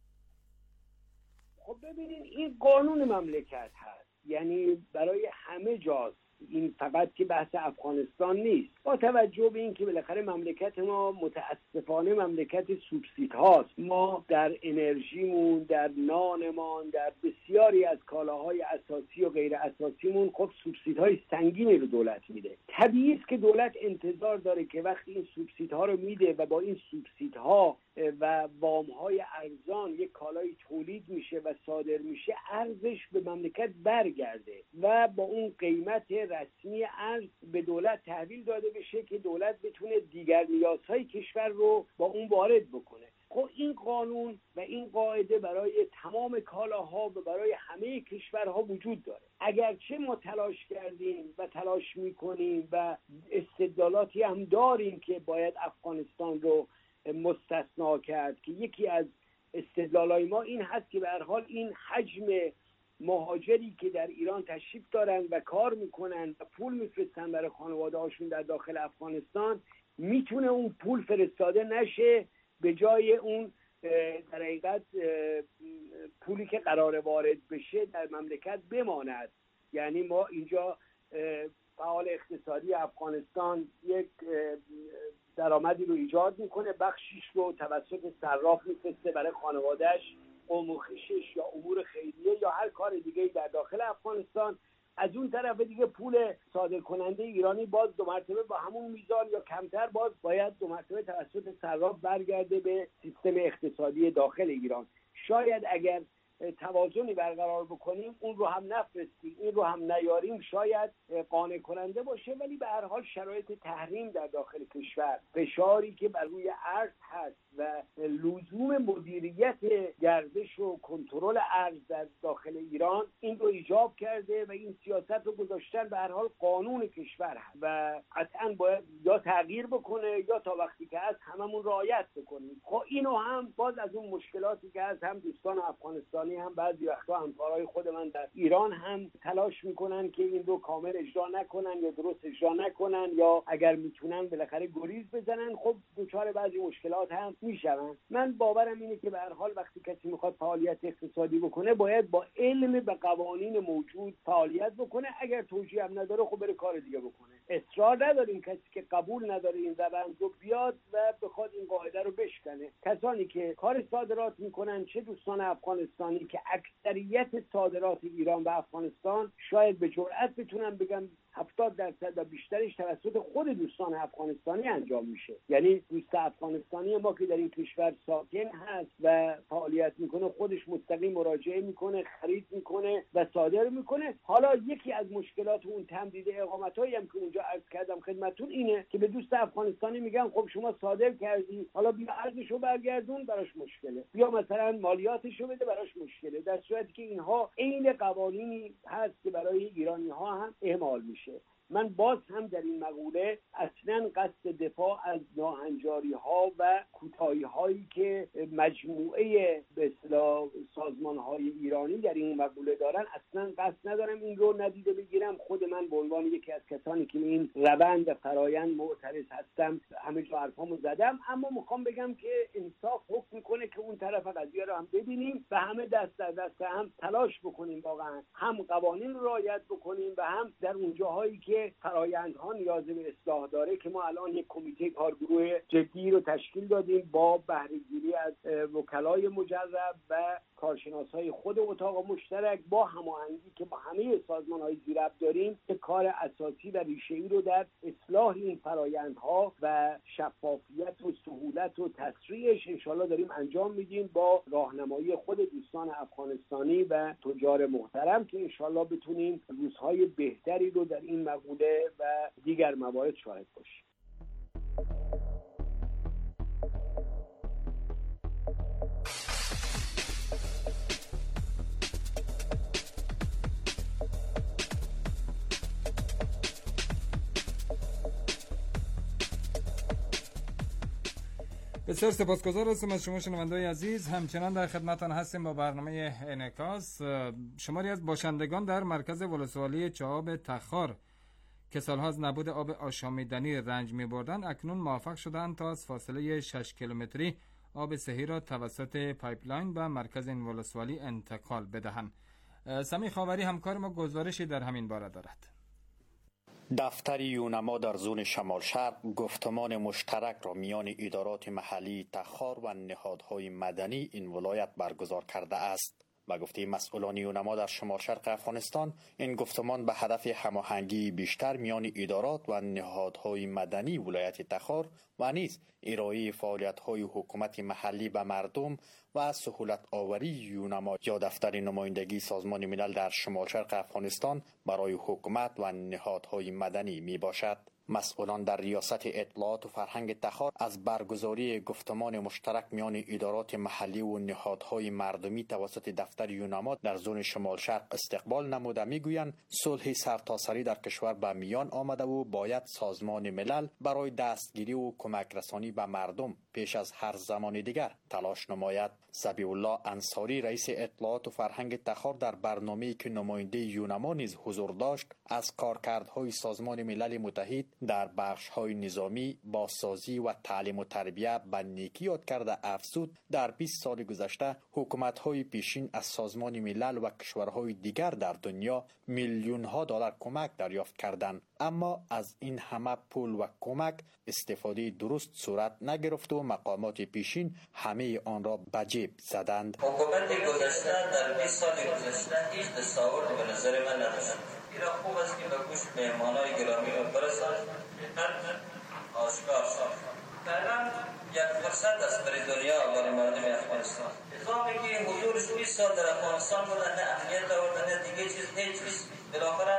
خب ببینید این قانون مملکت هست، یعنی برای همه جاست، این فقط که بحث افغانستان نیست. با توجه به این که بالاخره مملکت ما متاسفانه مملکت سوبسید هاست، ما در انرژیمون، در نانمان، در بسیاری از کالاهای اساسی و غیر اساسیمون خب سوبسیدهای سنگینی رو دولت میده. طبیعی است که دولت انتظار داره که وقتی این سوبسیدها رو میده و با این سوبسیدها و وامهای ارزان یک کالای تولید میشه و صادر میشه، ارزش به مملکت برگرده و با اون قیمت رسمی ارز به دولت تحویل داده بشه که دولت بتونه دیگر نیازهای کشور رو با اون وارد بکنه. خب این قانون و این قاعده برای تمام کالاها و برای همه کشورها وجود داره. اگرچه ما تلاش کردیم و تلاش میکنیم و استدلالاتی هم داریم که باید افغانستان رو مستثنا کرد، که یکی از استدلالای ما این هست که به هر حال این حجم مهاجری که در ایران تشریف دارن و کار میکنن و پول میفرستن برای خانواده هاشون در داخل افغانستان، میتونه اون پول فرستاده نشه، به جای اون در حقیقت پولی که قرار وارد بشه در مملکت بماند. یعنی ما اینجا فعال اقتصادی افغانستان یک درآمدی رو ایجاد میکنه، بخشیش رو توسط صراف میفرسته برای خانوادهش، امور خیشش یا امور خیریه یا هر کار دیگه در داخل افغانستان. از اون طرف دیگه پول صادر کننده ایرانی باز دو مرتبه با همون میزان یا کمتر باز باید دو مرتبه توسط صراف برگرده به سیستم اقتصادی داخل ایران. شاید اگر توازنی برقرار بکنیم، اون رو هم نفرستیم این رو هم نیاریم، شاید قانع کننده باشه. ولی به هر حال شرایط تحریم در داخل کشور، فشاری که بر روی ارز هست و لزوم مدیریت گردش و کنترل ارز در داخل ایران، این رو ایجاب کرده و این سیاست رو گذاشتن به هر حال قانون کشور هست و قطعا باید یا تغییر بکنه یا تا وقتی که هست هممون رعایت بکنیم. خب اینو هم باز از اون مشکلاتی که هست، هم دوستان افغانستان هم بعضی وقتا همکارای خود من در ایران هم تلاش میکنن که این رو کامل اجرا نکنن یا درست اجرا نکنن، یا اگر میتونن بالاخره گریز بزنن. خب دچار بعضی مشکلات هم میشون. من باورم اینه که به هر حال وقتی کسی میخواد فعالیت اقتصادی بکنه، باید با علم به قوانین موجود فعالیت بکنه. اگر توجیه هم نداره خب بره کار دیگه بکنه. اصرار نداریم کسی که قبول نداره این روند رو بیاد و بخواد این قاعده رو بشکنه. کسانی که کار صادرات میکنن، چه دوستان افغانستانی که اکثریت صادرات ایران به افغانستان، شاید به جرئت بتونم بگم 70% و بیشترش توسط خود دوستان افغانستانی انجام میشه. یعنی دوست افغانستانی ما که در این کشور ساکن هست و فعالیت میکنه، خودش مستقیم مراجعه میکنه، خرید میکنه و صادر میکنه. حالا یکی از مشکلات اون تمدید اقامتایی هم که اونجا عرض کردم خدمتتون اینه که به دوست افغانستانی میگن خب شما صادر کردی، حالا بیا ارزشو برگردون، براش مشکله، یا مثلا مالیاتشو بده، براش مشکله، در صورتی که اینها عین قوانینی هست که برای ایرانی ها هم اعمال میشه. من باز هم در این مقوله اصلا قصد دفاع از ناهنجاری ها و کوتاهی هایی که مجموعه به اصطلاح سازمان های ایرانی در این مقوله دارن اصلا قصد ندارم این رو ندیده بگیرم. خود من به عنوان یکی از کسانی که این روند و فرایند معترض هستم همه جا حرفامو زدم، اما میخوام بگم که انصاف حکم میکنه که اون طرف قضیه رو هم ببینیم و همه دست در دست هم تلاش بکنیم، واقعا هم قوانین رو رعایت بکنیم و هم در اون جاهایی که همه فرآیندها نیاز به اصلاح داره که ما الان یک کمیته کارگروه جدی رو تشکیل دادیم با بهره‌گیری از وکلای مجرب و کارشناسای خود اتاق مشترک با هماهنگی که با همه سازمان‌های زیربط داریم که کار اساسی و ریشه‌ای رو در اصلاح این فرآیندها و شفافیت و سهولت و تسریعش انشالله داریم انجام میدیم با راهنمایی خود دوستان افغانستانی و تجار محترم که انشالله بتونیم روزهای بهتری رو در این مقوله و دیگر موارد شاهد باشیم. بسیار سپاسگزار هستم از شما شنونده‌های عزیز. همچنان در خدمتتان هستیم با برنامه انعکاس. شماری از باشندگان در مرکز ولسوالی چهاب تخار که سالها از نبود آب آشامیدنی رنج می‌بردند اکنون موفق شدند تا از فاصله 6 کیلومتری آب صحی را توسط پایپلاین به مرکز این ولسوالی انتقال بدهند. سمی خاوری همکار ما گزارشی در همین باره دارد. دفتر یونما در زون شمال شرق گفتمان مشترک را میان ادارات محلی تخار و نهادهای مدنی این ولایت برگزار کرده است. به گفته مسئولان یونما در شمال شرق افغانستان، این گفتمان به هدف هماهنگی بیشتر میان ادارات و نهادهای مدنی ولایت تخار و نیز ارائه فعالیت‌های حکومت محلی به مردم و سهولت آوری یونما یا دفتر نمایندگی سازمان ملل در شمال شرق افغانستان برای حکومت و نهادهای مدنی می باشد. مسئولان در ریاست اطلاعات و فرهنگ تخار از برگزاری گفتمان مشترک میان ادارات محلی و نهادهای مردمی توسط دفتر یونما در زون شمال شرق استقبال نموده میگویند صلح سرتاسری در کشور به میان آمده و باید سازمان ملل برای دستگیری و کمک رسانی به مردم پیش از هر زمان دیگر تلاش نماید. ذبیح الله انصاری رئیس اطلاعات و فرهنگ تخار در برنامه‌ای که نماینده یونما نیز حضور داشت از کارکردهای سازمان ملل متحد در بخش‌های نظامی، بازسازی و تعلیم و تربیت به نیکی یاد کرده افزود در 20 سال گذشته حکومت‌های پیشین از سازمان ملل و کشورهای دیگر در دنیا میلیون‌ها دلار کمک دریافت کردند، اما از این همه پول و کمک استفاده درست صورت نگرفت و مقامات پیشین همه آن را به جیب زدند. حکومت گذشته در 20 سال گذشته هیچ دستاوردی به نظر من نداشت. اینا خوب است که به گوش مهمانای گرامی رو برسان آشکار شد. فعلا یک فرصت است برای دنیا و برای مردم افغانستان. نظامی که حضورش 20 سال در افغانستان بوده نه امنیت آورده نه دیگه چیز هیچ چیز بالاخره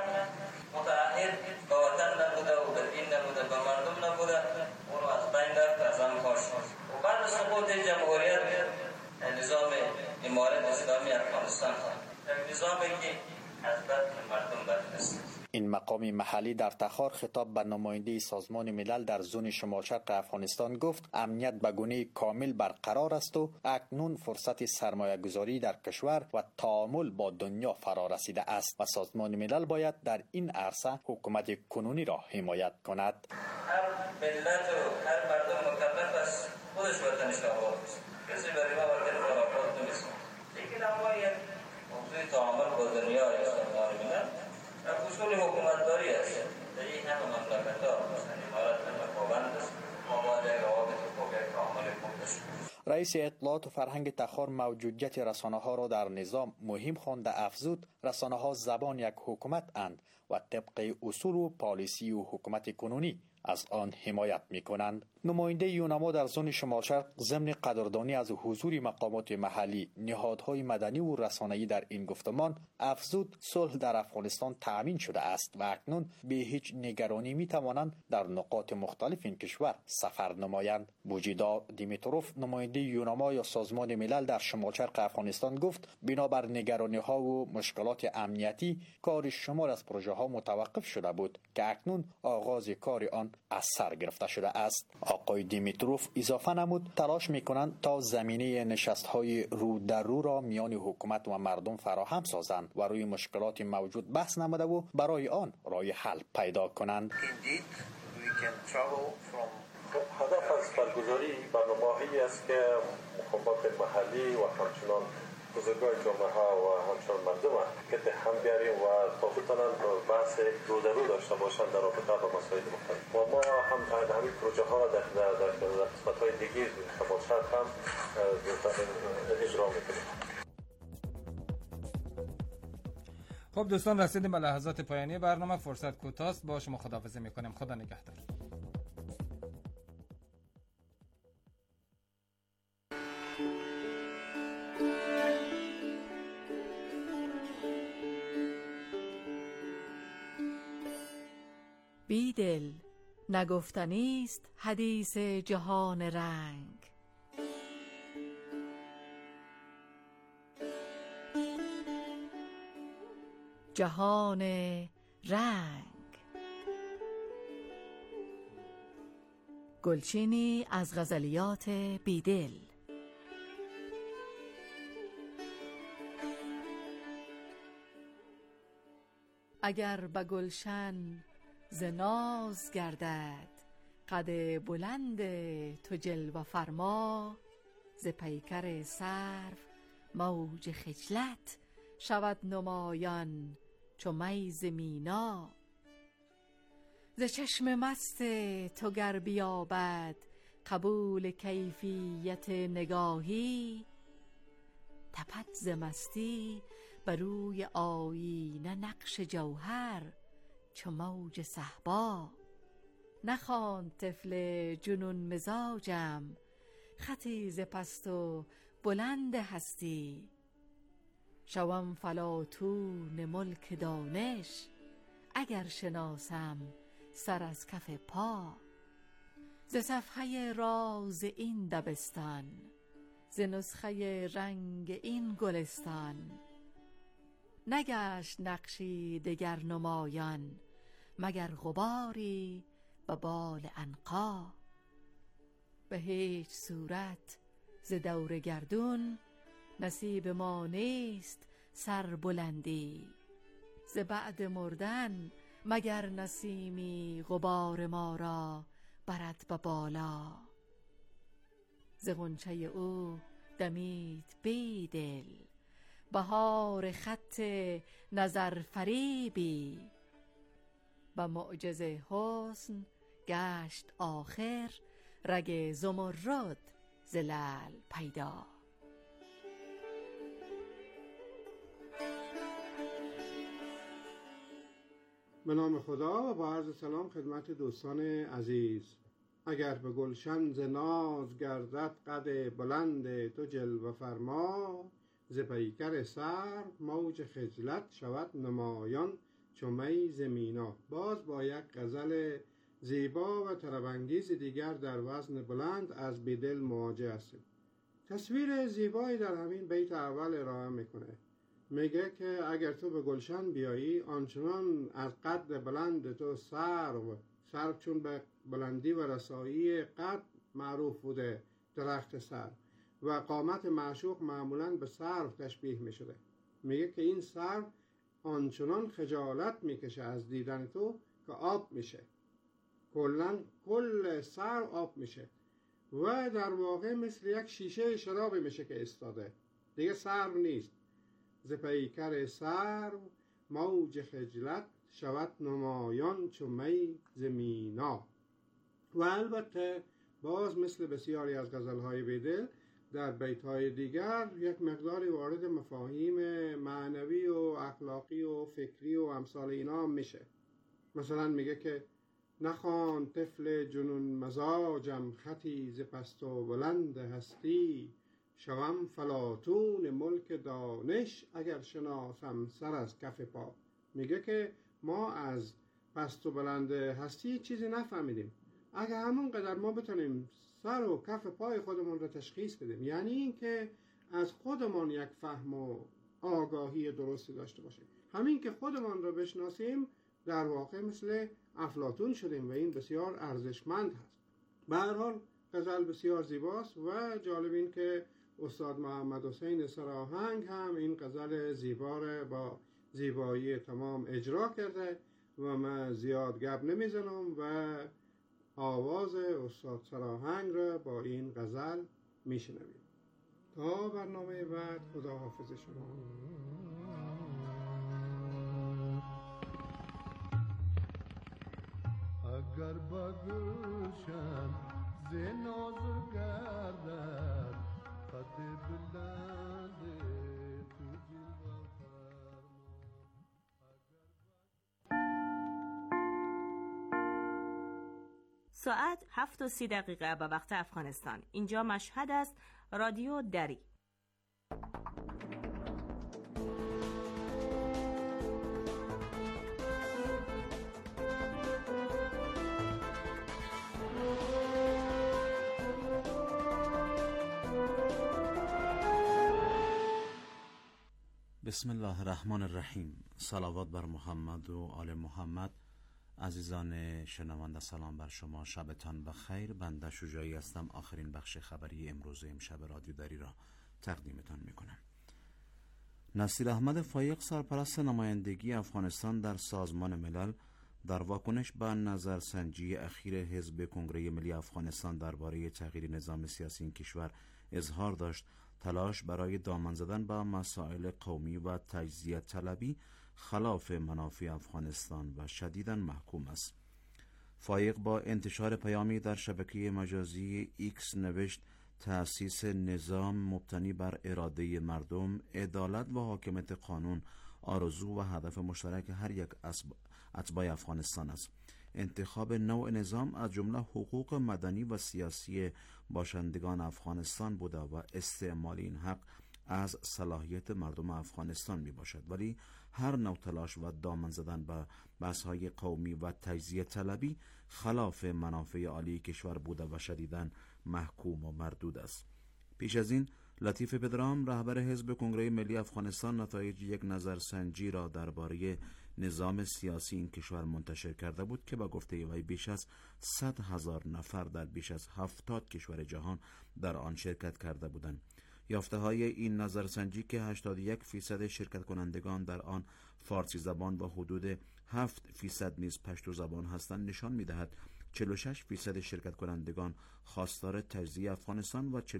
متعهد به وطن نبوده و به دین نبوده به مردم نبوده اون رو از بین رفت از هم کار شد و بعد از سقوط جمهوریت نظام امارت اسلامی افغانستان نظامی که از بد مردم بدنست. این مقام محلی در تخار خطاب به نماینده سازمان ملل در زون شمال شرق افغانستان گفت امنیت به گونه کامل برقرار است و اکنون فرصت سرمایه گذاری در کشور و تعامل با دنیا فرا رسیده است و سازمان ملل باید در این عرصه حکومت کنونی را حمایت کند. هر ملت و هر مردم مکلف است خودش وطنش را آباد کنه. کسی برای ما وطن را آباد نمی‌کنه. لیکن اما یک موضوع تعامل با دنیا یا سازمان ملل اصول حکومتداری است. در این همه مملکت‌ها مثلا امارات پابند است. ما باید روابط خوب یک تعامل خوب داشته باشیم. رئیس اطلاعات و فرهنگ تخار موجودیت رسانه‌ها را در نظام مهم خوانده افزود رسانه‌ها زبان یک حکومت اند و طبق اصول و پالیسی و حکومت کنونی از آن حمایت می‌کنند. نماینده یونما در زون شمال شرق ضمن قدردانی از حضور مقامات محلی، نهادهای مدنی و رسانه‌ای در این گفتمان افزود صلح در افغانستان تأمین شده است و اکنون به هیچ نگرانی می‌توانند در نقاط مختلف این کشور سفر نمایند. بوجیدا دیمیتروف نماینده یونما یا سازمان ملل در شمال شرق افغانستان گفت بنابر نگرانی‌ها و مشکلات امنیتی کار شمار از پروژه‌ها متوقف شده بود که اکنون آغاز کار آن از سر گرفته شده است. آقای دیمیتروف اضافه نمود تلاش میکنند تا زمینه نشست‌های رو در رو را میان حکومت و مردم فراهم سازند و روی مشکلات موجود بحث نموده و برای آن راه حل پیدا کنند. هدف از برگزاری برنامه‌ای است که مقامات محلی و همچنان بزرگای جامعه ها و همچنان مردم که هم بیاریم و تا بتونن بحث روزرو داشته باشن در رابطه با مسائل مختلف و ما هم همین پروژه ها در قسمت های دیگه شمال شرق هم اجرا میکنیم. خب دوستان، رسیدیم به لحظات پایانی برنامه. فرصت کوتاست، با شما خداحافظی میکنیم. خدا نگهدار. بیدل، نگفتنیست حدیث جهان رنگ. جهان رنگ. گلچینی از غزلیات بیدل. اگر به گلشن ز ناز گردد قد بلند تو جلوه فرما، ز پیکر سرو موج خجلت شود نمایان چو می ز مینا. ز چشم مست تو گر بیابد قبول کیفیت نگاهی، تپد ز مستی بر روی آیینه نقش جوهر چو موج صهبا. نخواند طفل جنون مزاجم خطی ز پست و بلند هستی، شوم فلاطون ملک دانش اگر شناسم سر از کف پا. ز صفحه راز این دبستان، ز نسخه رنگ این گلستان، نگشت نقشی دگر نمایان مگر غباری به بال عنقا. به هیچ صورت ز دور گردون نصیب ما نیست سر بلندی، ز بعد مردن مگر نسیمی غبار ما را برد به بالا. ز غنچه او دمید بیدل بهار خط نظر فریبی، به معجز حسن گشت آخر رگ زمرد ز لعل پیدا. به نام خدا و با عرض سلام خدمت دوستان عزیز. اگر به گلشن ز ناز گردد قد بلند تو جلوه فرما، ز پیکر سرو موج خجلت شود نمایان چو می ز مینا. باز با یک غزل زیبا و طرب‌انگیز دیگر در وزن بلند از بیدل مواجه هستیم. تصویر زیبایی در همین بیت اول ارائه میکنه. میگه که اگر تو به گلشن بیایی، آنچنان از قد بلند تو سرو چون به بلندی و رسایی قد معروف بوده درخت سرو و قامت معشوق معمولاً به سرو تشبیه می شده. میگه که این سرو آنچنان خجالت میکشه از دیدن تو که آب میشه، کل سرو آب میشه و در واقع مثل یک شیشه شرابی میشه که استاده، دیگه سرو نیست. ز پیکر سرو موج خجلت شود نمایان چو می ز مینا. و البته باز مثل بسیاری از غزلهای بیدل در بیتهای دیگر یک مقداری وارد مفاهیم معنوی و اخلاقی و فکری و امثال اینا هم میشه. مثلا میگه که نخواند طفل جنون مزاجم خطی ز پست و بلند هستی، شوم فلاطون ملک دانش اگر شناسم سر از کف پا. میگه که ما از پست و بلند هستی چیزی نفهمیدیم. اگر همون قدر ما بتونیم سر و کف پای خودمون رو تشخیص بدیم، یعنی این که از خودمون یک فهم و آگاهی درستی داشته باشیم، همین که خودمون رو بشناسیم، در واقع مثل افلاطون شدیم و این بسیار ارزشمند هست. به هر حال غزل بسیار زیباست و جالب این که استاد محمد حسین سرآهنگ هم این غزل زیبا رو با زیبایی تمام اجرا کرده و من زیاد گپ نمیزنم و آواز استاد سرآهنگ را با این غزل میشنویم. تا برنامه بعد خداحافظ شما. اگر بگوشم ز ناز گردد خط بلند تو جلوه ساعت 7:30 به وقت افغانستان. اینجا مشهد است. رادیو دری. بسم الله الرحمن الرحیم. صلوات بر محمد و آل محمد. عزیزان شنونده سلام بر شما، شبتان بخیر. بنده شجاعی هستم. آخرین بخش خبری امروز امشب رادیو دری را تقدیمتان میکنم. نصیر احمد فایق، سرپرست نمایندگی افغانستان در سازمان ملل، در واکنش به نظرسنجی اخیر حزب کنگره ملی افغانستان درباره تغییر نظام سیاسی این کشور اظهار داشت تلاش برای دامن زدن به مسائل قومی و تجزیه طلبی خلاف منافع افغانستان و شدیداً محکوم است. فایق با انتشار پیامی در شبکه مجازی ایکس نوشت تأسیس نظام مبتنی بر اراده مردم، عدالت و حاکمیت قانون آرزو و هدف مشترک هر یک اتباع افغانستان است. انتخاب نوع نظام از جمله حقوق مدنی و سیاسی باشندگان افغانستان بوده و استعمال این حق از صلاحیت مردم افغانستان می باشد، ولی هر نوع تلاش و دامن زدن به بحث‌های قومی و تجزیه طلبی خلاف منافع عالی کشور بوده و شدیداً محکوم و مردود است. پیش از این لطیف پدرام، رهبر حزب کنگره ملی افغانستان، نتایج یک نظرسنجی را درباره نظام سیاسی این کشور منتشر کرده بود که با گفته وی بیش از 100,000 نفر در بیش از 70 کشور جهان در آن شرکت کرده بودند. یافته های این نظرسنجی که 81% شرکت کنندگان در آن فارسی زبان و حدود 7% نیز پشتو زبان هستند نشان می دهد 46% شرکت کنندگان خواستار تجزیه افغانستان و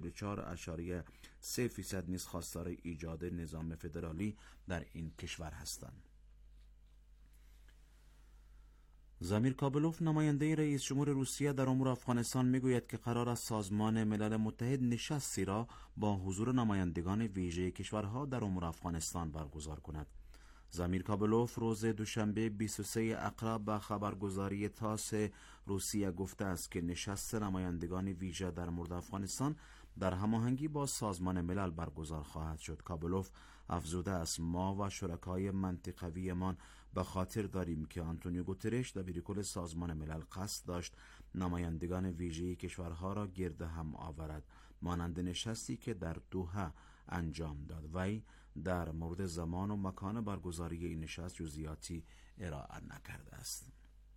44.3% نیز خواستار ایجاد نظام فدرالی در این کشور هستند. زمیر کابلوف، نماینده رئیس جمهور روسیه در امور افغانستان، میگوید که قرار است سازمان ملل متحد نشستی را با حضور نمایندگان ویژه کشورها در امور افغانستان برگزار کند. زمیر کابلوف روز دوشنبه 23 اکتبر به خبرگزاری تاس روسیه گفته است که نشست نمایندگان ویژه در مورد افغانستان در هماهنگی با سازمان ملل برگزار خواهد شد. کابلوف افزوده است ما و شرکای منطقویمان به خاطر داریم که آنتونیو گوترش دبیر کل سازمان ملل قصد داشت نمایندگان ویژه کشورها را گرد هم آورد، مانند نشستی که در دوحه انجام داد. وی در مورد زمان و مکان برگزاری این نشست جزئیاتی ارائه نکرده است.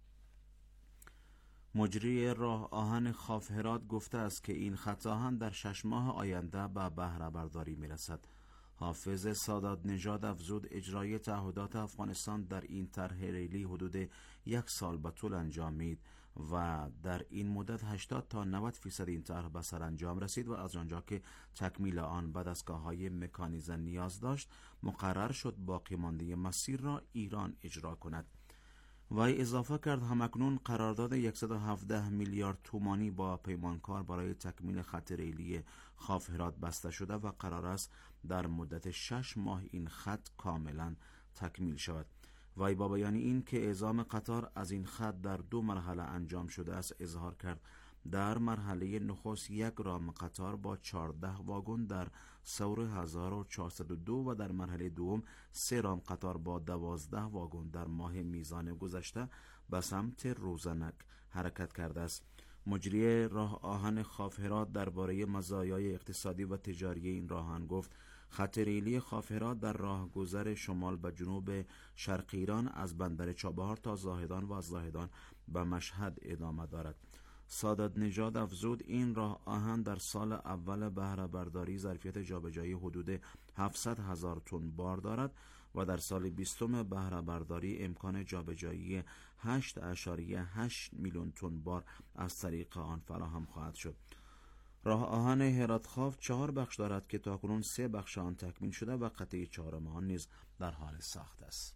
مجری راه آهن خاف هرات گفته است که این خط آهن در 6 ماه آینده به بهره برداری میرسد. حافظ سادات نژاد افزود اجرای تعهدات افغانستان در این طرح ریلی حدود 1 سال به طول انجامید و در این مدت 80 تا 90% این طرح به سرانجام رسید و از آنجا که تکمیل آن به دستگاه‌های مکانیزه نیاز داشت، مقرر شد باقی مانده مسیر را ایران اجرا کند. وی اضافه کرد همکنون قرارداد 117 میلیارد تومانی با پیمانکار برای تکمیل خط ریلی خاف هرات بسته شده و قرار است در مدت 6 ماه این خط کاملا تکمیل شود. وی با بیان این که اعزام قطار از این خط در 2 مرحله انجام شده است اظهار کرد در مرحله نخست 1 رام قطار با 14 واگن در سور 1402 و در مرحله دوم 3 رام قطار با 12 واگن در ماه میزان گذشته به سمت روزنک حرکت کرده است. مجری راه آهن خاف هرات درباره مزایای اقتصادی و تجاری این راهان گفت خط ریلی خاف هرات در راهگذر شمال به جنوب شرق ایران از بندر چابهار تا زاهدان و از زاهدان به مشهد ادامه دارد. سادات نژاد افزود این راه آهن در سال اول بهره برداری ظرفیت جابجایی حدود 700,000 تن بار دارد و در سال 20 بهره برداری امکان جابجایی 8.8 میلیون تن بار از طریق آن فراهم خواهد شد. راه آهن هراتخاف 4 بخش دارد که تاکنون 3 بخش آن تکمیل شده و قطعه 4 آن نیز در حال ساخت است.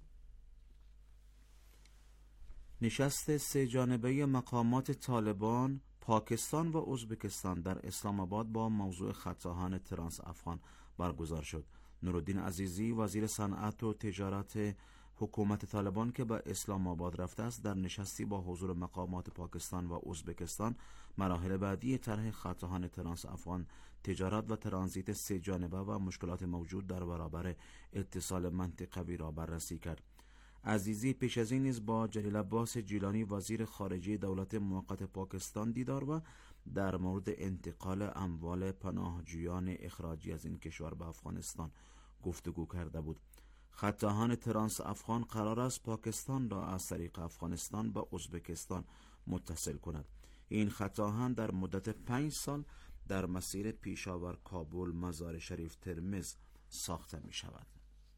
نشست 3 جانبه مقامات طالبان، پاکستان و ازبکستان در اسلام آباد با موضوع خط آهن ترانس افغان برگزار شد. نورالدین عزیزی وزیر صنعت و تجارت حکومت طالبان که به اسلام آباد رفته است، در نشستی با حضور مقامات پاکستان و ازبکستان مراحل بعدی طرح خط آهن ترانس افغان، تجارت و ترانزیت 3 جانبه و مشکلات موجود در برابر اتصال منطقوی را بررسی کرد. عزیزی پیش از این نیز با جلیل عباس جیلانی وزیر خارجه دولت موقت پاکستان دیدار و در مورد انتقال اموال پناهجویان اخراجی از این کشور به افغانستان گفتگو کرده بود. خط آهن ترانس افغان قرار است پاکستان را از طریق افغانستان با ازبکستان متصل کند. این خط آهن در مدت 5 سال در مسیر پیشاور کابل مزار شریف ترمز ساخته می شود.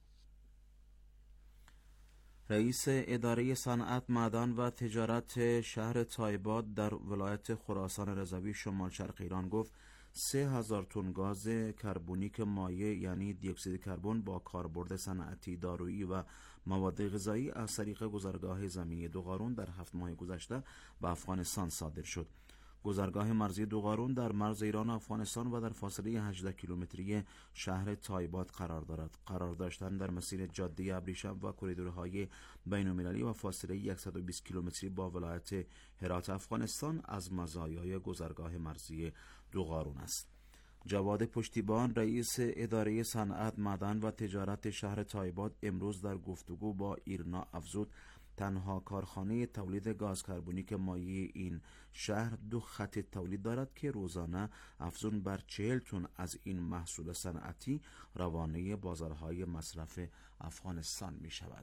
رئیس اداره صنعت، معدن و تجارت شهر تایباد در ولایت خراسان رضوی شمال شرق ایران گفت 3000 تن گاز کربونیک مایع یعنی دی اکسید کربن با کاربرد صنعتی، دارویی و مواد غذایی از طریق گذرگاه زمینی دوغارون در 7 ماه گذشته به افغانستان صادر شد. گذرگاه مرزی دوغارون در مرز ایران و افغانستان و در فاصله 18 کیلومتری شهر تایباد قرار دارد. قرار داشتن در مسیر جاده ابریشم و کریدورهای بین‌المللی و فاصله 120 کیلومتری با ولایت هرات افغانستان از مزایای گذرگاه مرزی دوغارون است. جواد پشتیبان رئیس اداره صنعت، معدن و تجارت شهر تایباد امروز در گفتگو با ایرنا افزود تنها کارخانه تولید گاز کربونیک مایع این شهر 2 خط تولید دارد که روزانه افزون بر 40 تن از این محصول صنعتی روانه بازارهای مصرف افغانستان می شود.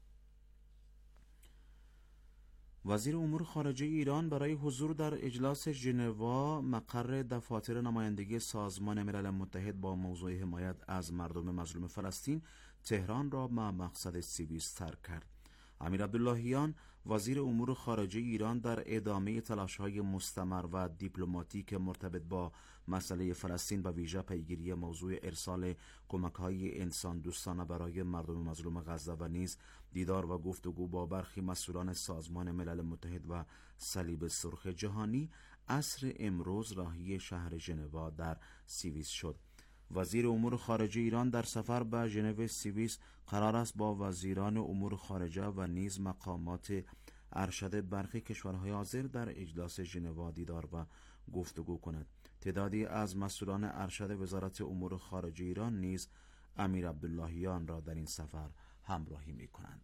وزیر امور خارجه ایران برای حضور در اجلاس ژنوا مقر دفاتر نمایندگی سازمان ملل متحد با موضوع حمایت از مردم مظلوم فلسطین تهران را به مقصد سیویس ترک کرد. امیر عبداللهیان وزیر امور خارجه ایران در ادامه تلاش‌های مستمر و دیپلماتیک مرتبط با مسئله فلسطین و ویژه پیگیری موضوع ارسال کمک‌های انسان دوستانه برای مردم مظلوم غزه و نیز دیدار و گفتگو با برخی مسئولان سازمان ملل متحد و صلیب سرخ جهانی عصر امروز راهی شهر ژنوا در سوئیس شد. وزیر امور خارجه ایران در سفر به ژنو سوئیس قرار است با وزیران امور خارجه و نیز مقامات ارشد برخی کشورهای حاضر در اجلاس ژنوا دیدار و گفتگو کند. تعدادی از مسئولان ارشد وزارت امور خارجه ایران نیز امیر عبداللهیان را در این سفر همراهی می کنند.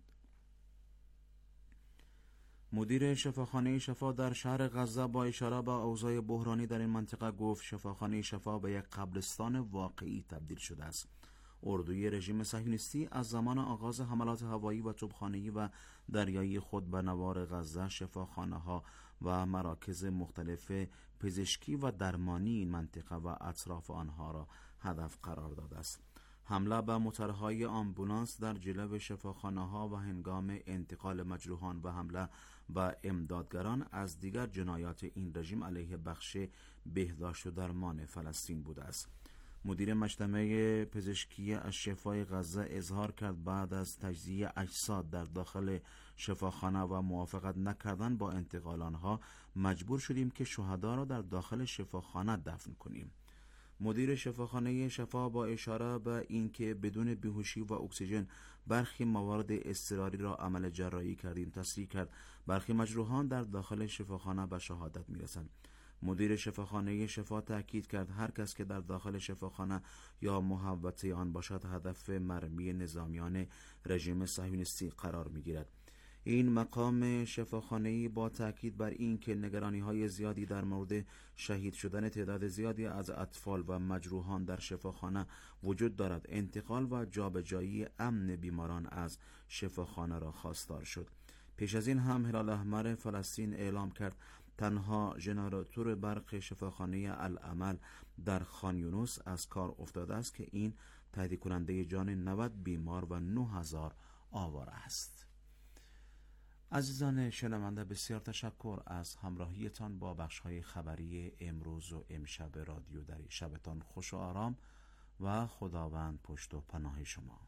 مدیر شفاخانه شفا در شهر غزه با اشاره به اوضاع بحرانی در این منطقه گفت شفاخانه شفا به یک قبرستان واقعی تبدیل شده است. اردوی رژیم صهیونیستی از زمان آغاز حملات هوایی و توپخانه‌ای و دریایی خود به نوار غزه شفاخانه‌ها و مراکز مختلف پزشکی و درمانی این منطقه و اطراف آنها را هدف قرار داده است. حمله به موتورهای آمبولانس در جلو شفاخانه‌ها و هنگام انتقال مجروحان و حمله به امدادگران از دیگر جنایات این رژیم علیه بخش بهداشت و درمان فلسطین بوده است. مدیر مجتمع پزشکی الشفای غزه اظهار کرد بعد از تجزیه اجساد در داخل شفاخانه و موافقت نکردن با انتقال آنها مجبور شدیم که شهدا را در داخل شفاخانه دفن کنیم. مدیر شفاخانه شفا با اشاره به اینکه بدون بیهوشی و اکسیژن برخی موارد اضطراری را عمل جراحی کردیم تصریح کرد برخی مجروحان در داخل شفاخانه به شهادت میرسند. مدیر شفاخانه شفا تاکید کرد هر کس که در داخل شفاخانه یا محوطه آن باشد هدف مرمی نظامیان رژیم صهیونیستی قرار میگیرد. این مقام شفاخانه‌ای با تاکید بر این که نگرانی‌های زیادی در مورد شهید شدن تعداد زیادی از اطفال و مجروحان در شفاخانه وجود دارد انتقال و جابجایی امن بیماران از شفاخانه را خواستار شد. پیش از این هم هلال احمر فلسطین اعلام کرد تنها ژنراتور برق شفاخانه العمل در خان یونس از کار افتاده است که این تهدید کننده جان 90 بیمار و 9000 آواره است. عزیزان شنونده، بسیار تشکر از همراهیتان با بخش‌های خبری امروز و امشب رادیو دری. شبتان خوش و آرام و خداوند پشت و پناه شما.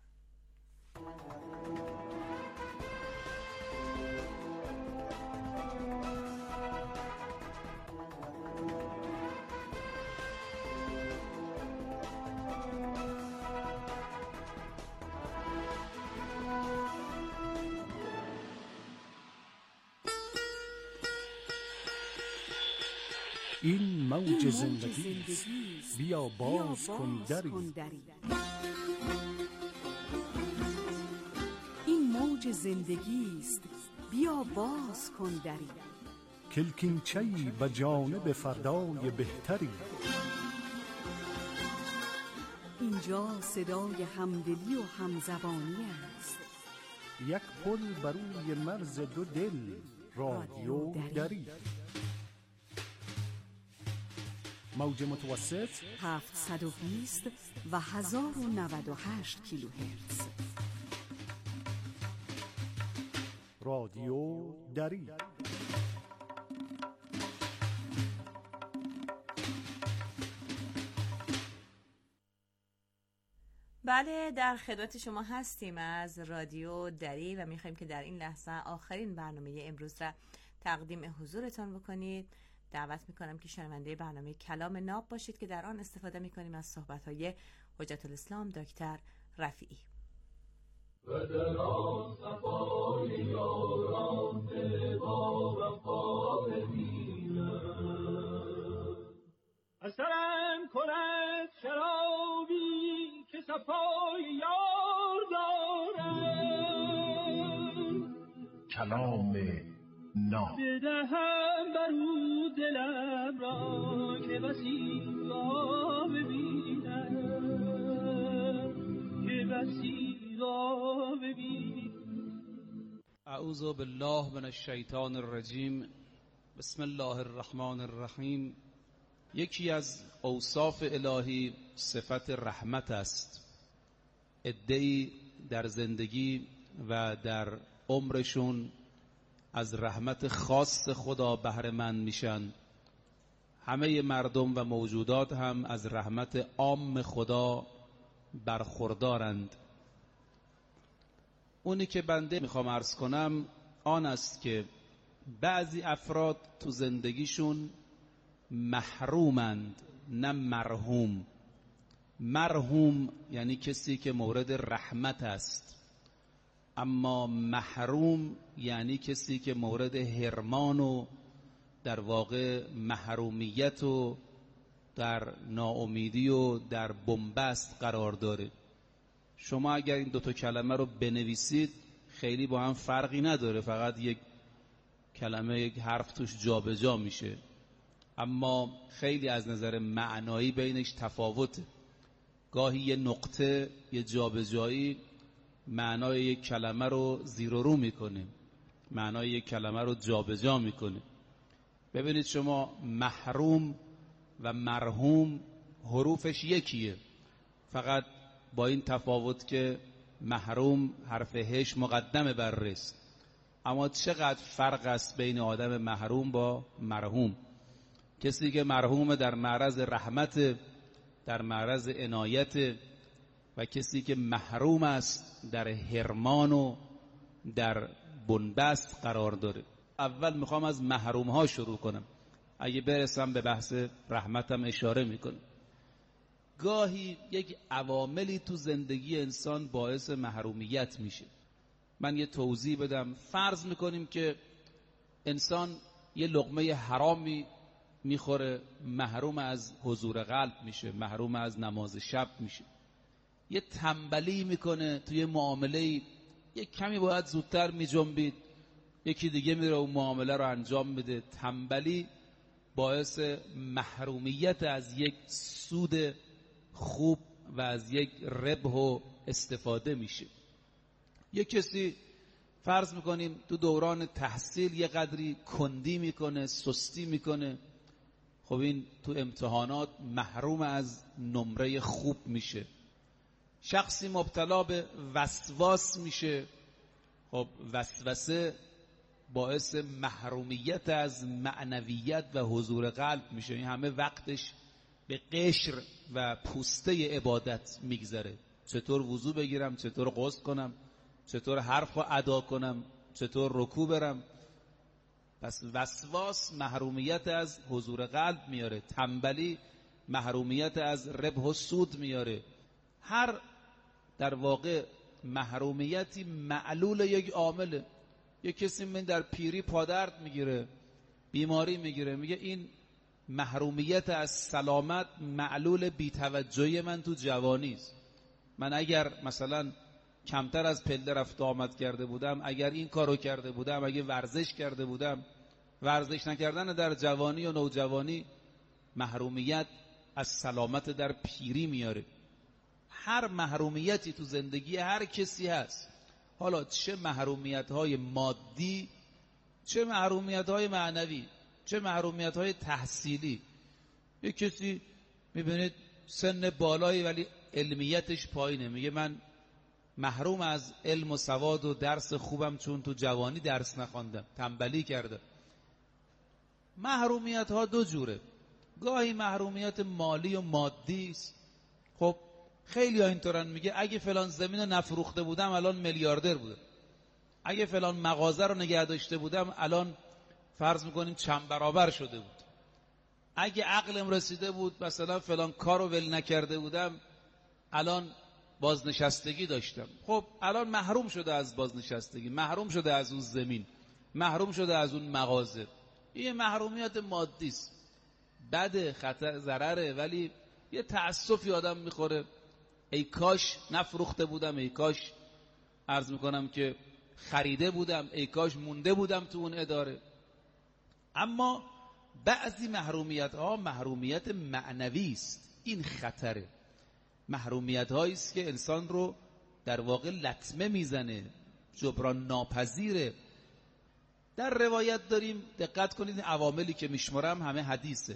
این موج زندگی است، بیا باز کن دری. این موج زندگی است، بیا باز کن دری. کلکینچه‌ای به جانب فردای بهتری. اینجا صدای همدلی و همزبانی است. یک پل بر روی مرز دو دل، رادیو دری. موج متوسط 720 و 1098 کیلوهرتز. رادیو دری. بله، در خدمت شما هستیم از رادیو دری و میخوایم که در این لحظه آخرین برنامه امروز را تقدیم حضورتان بکنید. دعوت میکنم که شنونده برنامه کلام ناب باشید که در آن استفاده میکنیم از صحبت‌های حجت الاسلام دکتر رفیعی. و در آن صفای یاران با وفا ببینم، اثرم کند شرابی که صفای یار دارم. کلام ناب بدهم برو دلم را که بسی را ببینم، که بسی را ببینم. اعوذ بالله من الشیطان الرجیم. بسم الله الرحمن الرحیم. یکی از اوصاف الهی صفت رحمت است. عده‌ای در زندگی و در عمرشون از رحمت خاص خدا بهره مند میشن. همه مردم و موجودات هم از رحمت عام خدا برخوردارند. اونی که بنده میخوام عرض کنم آن است که بعضی افراد تو زندگیشون محرومند، نه مرحوم. مرحوم یعنی کسی که مورد رحمت است، اما محروم یعنی کسی که مورد حرمان و در واقع محرومیت و در ناامیدی و در بنبست قرار داره. شما اگر این دوتا کلمه رو بنویسید خیلی با هم فرقی نداره، فقط یک کلمه، یک حرف توش جابجا میشه، اما خیلی از نظر معنایی بینش تفاوته. گاهی یه نقطه، یه جابجایی معنای یک کلمه رو زیر و رو میکنه، معنای یک کلمه رو جابجا میکنه. ببینید شما، محروم و مرحوم حروفش یکیه، فقط با این تفاوت که محروم حرف هش مقدم بر رست. اما چقدر فرق است بین آدم محروم با مرحوم. کسی که مرحوم در معرض رحمت، در معرض عنایت، و کسی که محروم است در حرمان و در بنبست قرار داره. اول میخوام از محروم ها شروع کنم، اگه برسم به بحث رحمتم اشاره میکنم. گاهی یک عواملی تو زندگی انسان باعث محرومیت میشه. من یه توضیح بدم. فرض میکنیم که انسان یه لقمه حرامی میخوره، محروم از حضور قلب میشه، محروم از نماز شب میشه. یه تنبلی میکنه توی معامله، یه کمی باید زودتر میجنبید، یکی دیگه میره و معامله رو انجام میده. تنبلی باعث محرومیت از یک سود خوب و از یک ربح و استفاده میشه. یک کسی فرض میکنیم تو دوران تحصیل یه قدری کندی میکنه، سستی میکنه، خب این تو امتحانات محروم از نمره خوب میشه. شخصی مبتلا به وسواس میشه، خب وسوسه باعث محرومیت از معنویت و حضور قلب میشه. این همه وقتش به قشر و پوسته عبادت میگذره. چطور وضو بگیرم، چطور غسل کنم، چطور حرف رو ادا کنم، چطور رکوع برم. پس وسواس محرومیت از حضور قلب میاره، تنبلی محرومیت از ربح و سود میاره. هر در واقع محرومیتی معلول یک عامله. یک کسی من در پیری پادرد میگیره، بیماری میگیره، میگه این محرومیت از سلامت معلول بی‌توجهی من تو جوانی است. من اگر مثلا کمتر از پله رفت آمد کرده بودم، اگر این کارو کرده بودم، اگر ورزش کرده بودم، ورزش نکردن در جوانی و نوجوانی محرومیت از سلامت در پیری میاره. هر محرومیتی تو زندگی هر کسی هست، حالا چه محرومیت‌های مادی، چه محرومیت‌های معنوی، چه محرومیت‌های تحصیلی. یک کسی میبینید سن بالایی ولی علمیتش پایینه، میگه من محروم از علم و سواد و درس خوبم چون تو جوانی درس نخواندم، تنبلی کرده. محرومیت‌ها دو جوره. گاهی محرومیت مالی و مادی است. خب خیلی ها اینطورن، میگه اگه فلان زمین رو نفروخته بودم الان میلیاردر بودم، اگه فلان مغازه رو نگه داشته بودم الان فرض میکنیم چند برابر شده بود، اگه عقلم رسیده بود مثلا فلان کار رو ول نکرده بودم الان بازنشستگی داشتم. خب الان محروم شده از بازنشستگی، محروم شده از اون زمین، محروم شده از اون مغازه. این محرومیت مادی است، بده، خطر، ضرره، ولی یه تأسفی آدم میخوره، ای کاش نفروخته بودم، ای کاش عرض میکنم که خریده بودم، ای کاش مونده بودم تو اون اداره. اما بعضی محرومیت ها محرومیت معنوی است. این خطره. محرومیت هایی است که انسان رو در واقع لطمه میزنه، جبران ناپذیره. در روایت داریم، دقت کنید این عواملی که میشمارم همه حدیثه.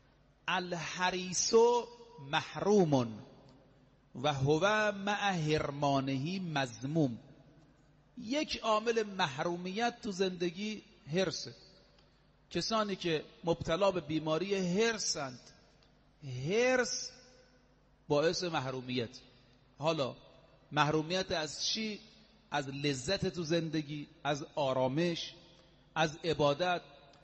الحریص محروم و هو مع حرمانه مذموم. یک عامل محرومیت تو زندگی حرصه. کسانی که مبتلا به بیماری حرصند، حرص باعث محرومیت. حالا محرومیت از چی؟ از لذت تو زندگی، از آرامش، از عبادت.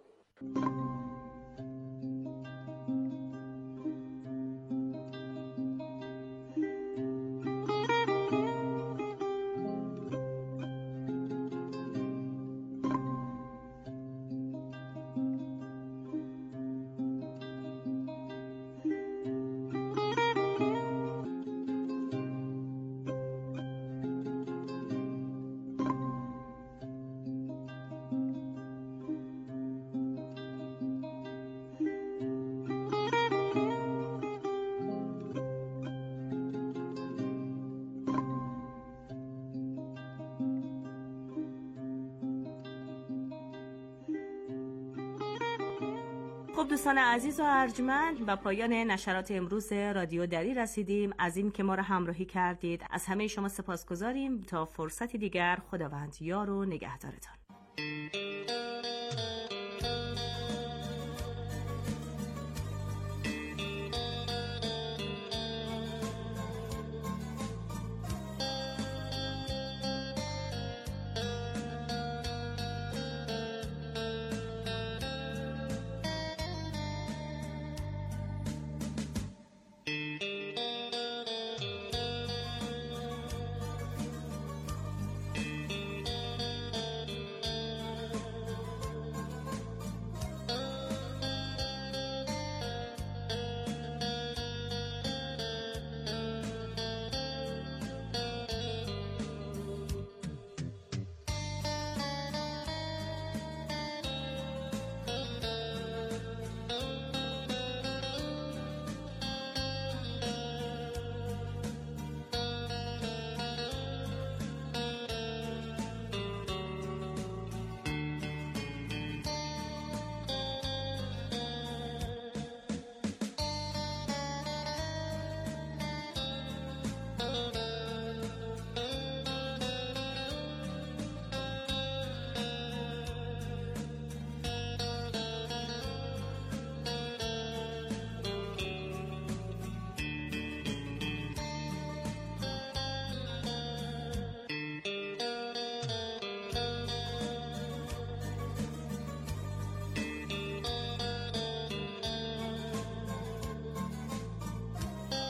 خب دوستان عزیز و ارجمند، به پایان نشرات امروز رادیو دری رسیدیم. از این که ما را همراهی کردید از همه شما سپاسگزاریم. تا فرصتی دیگر، خداوند یار و نگهدارتان.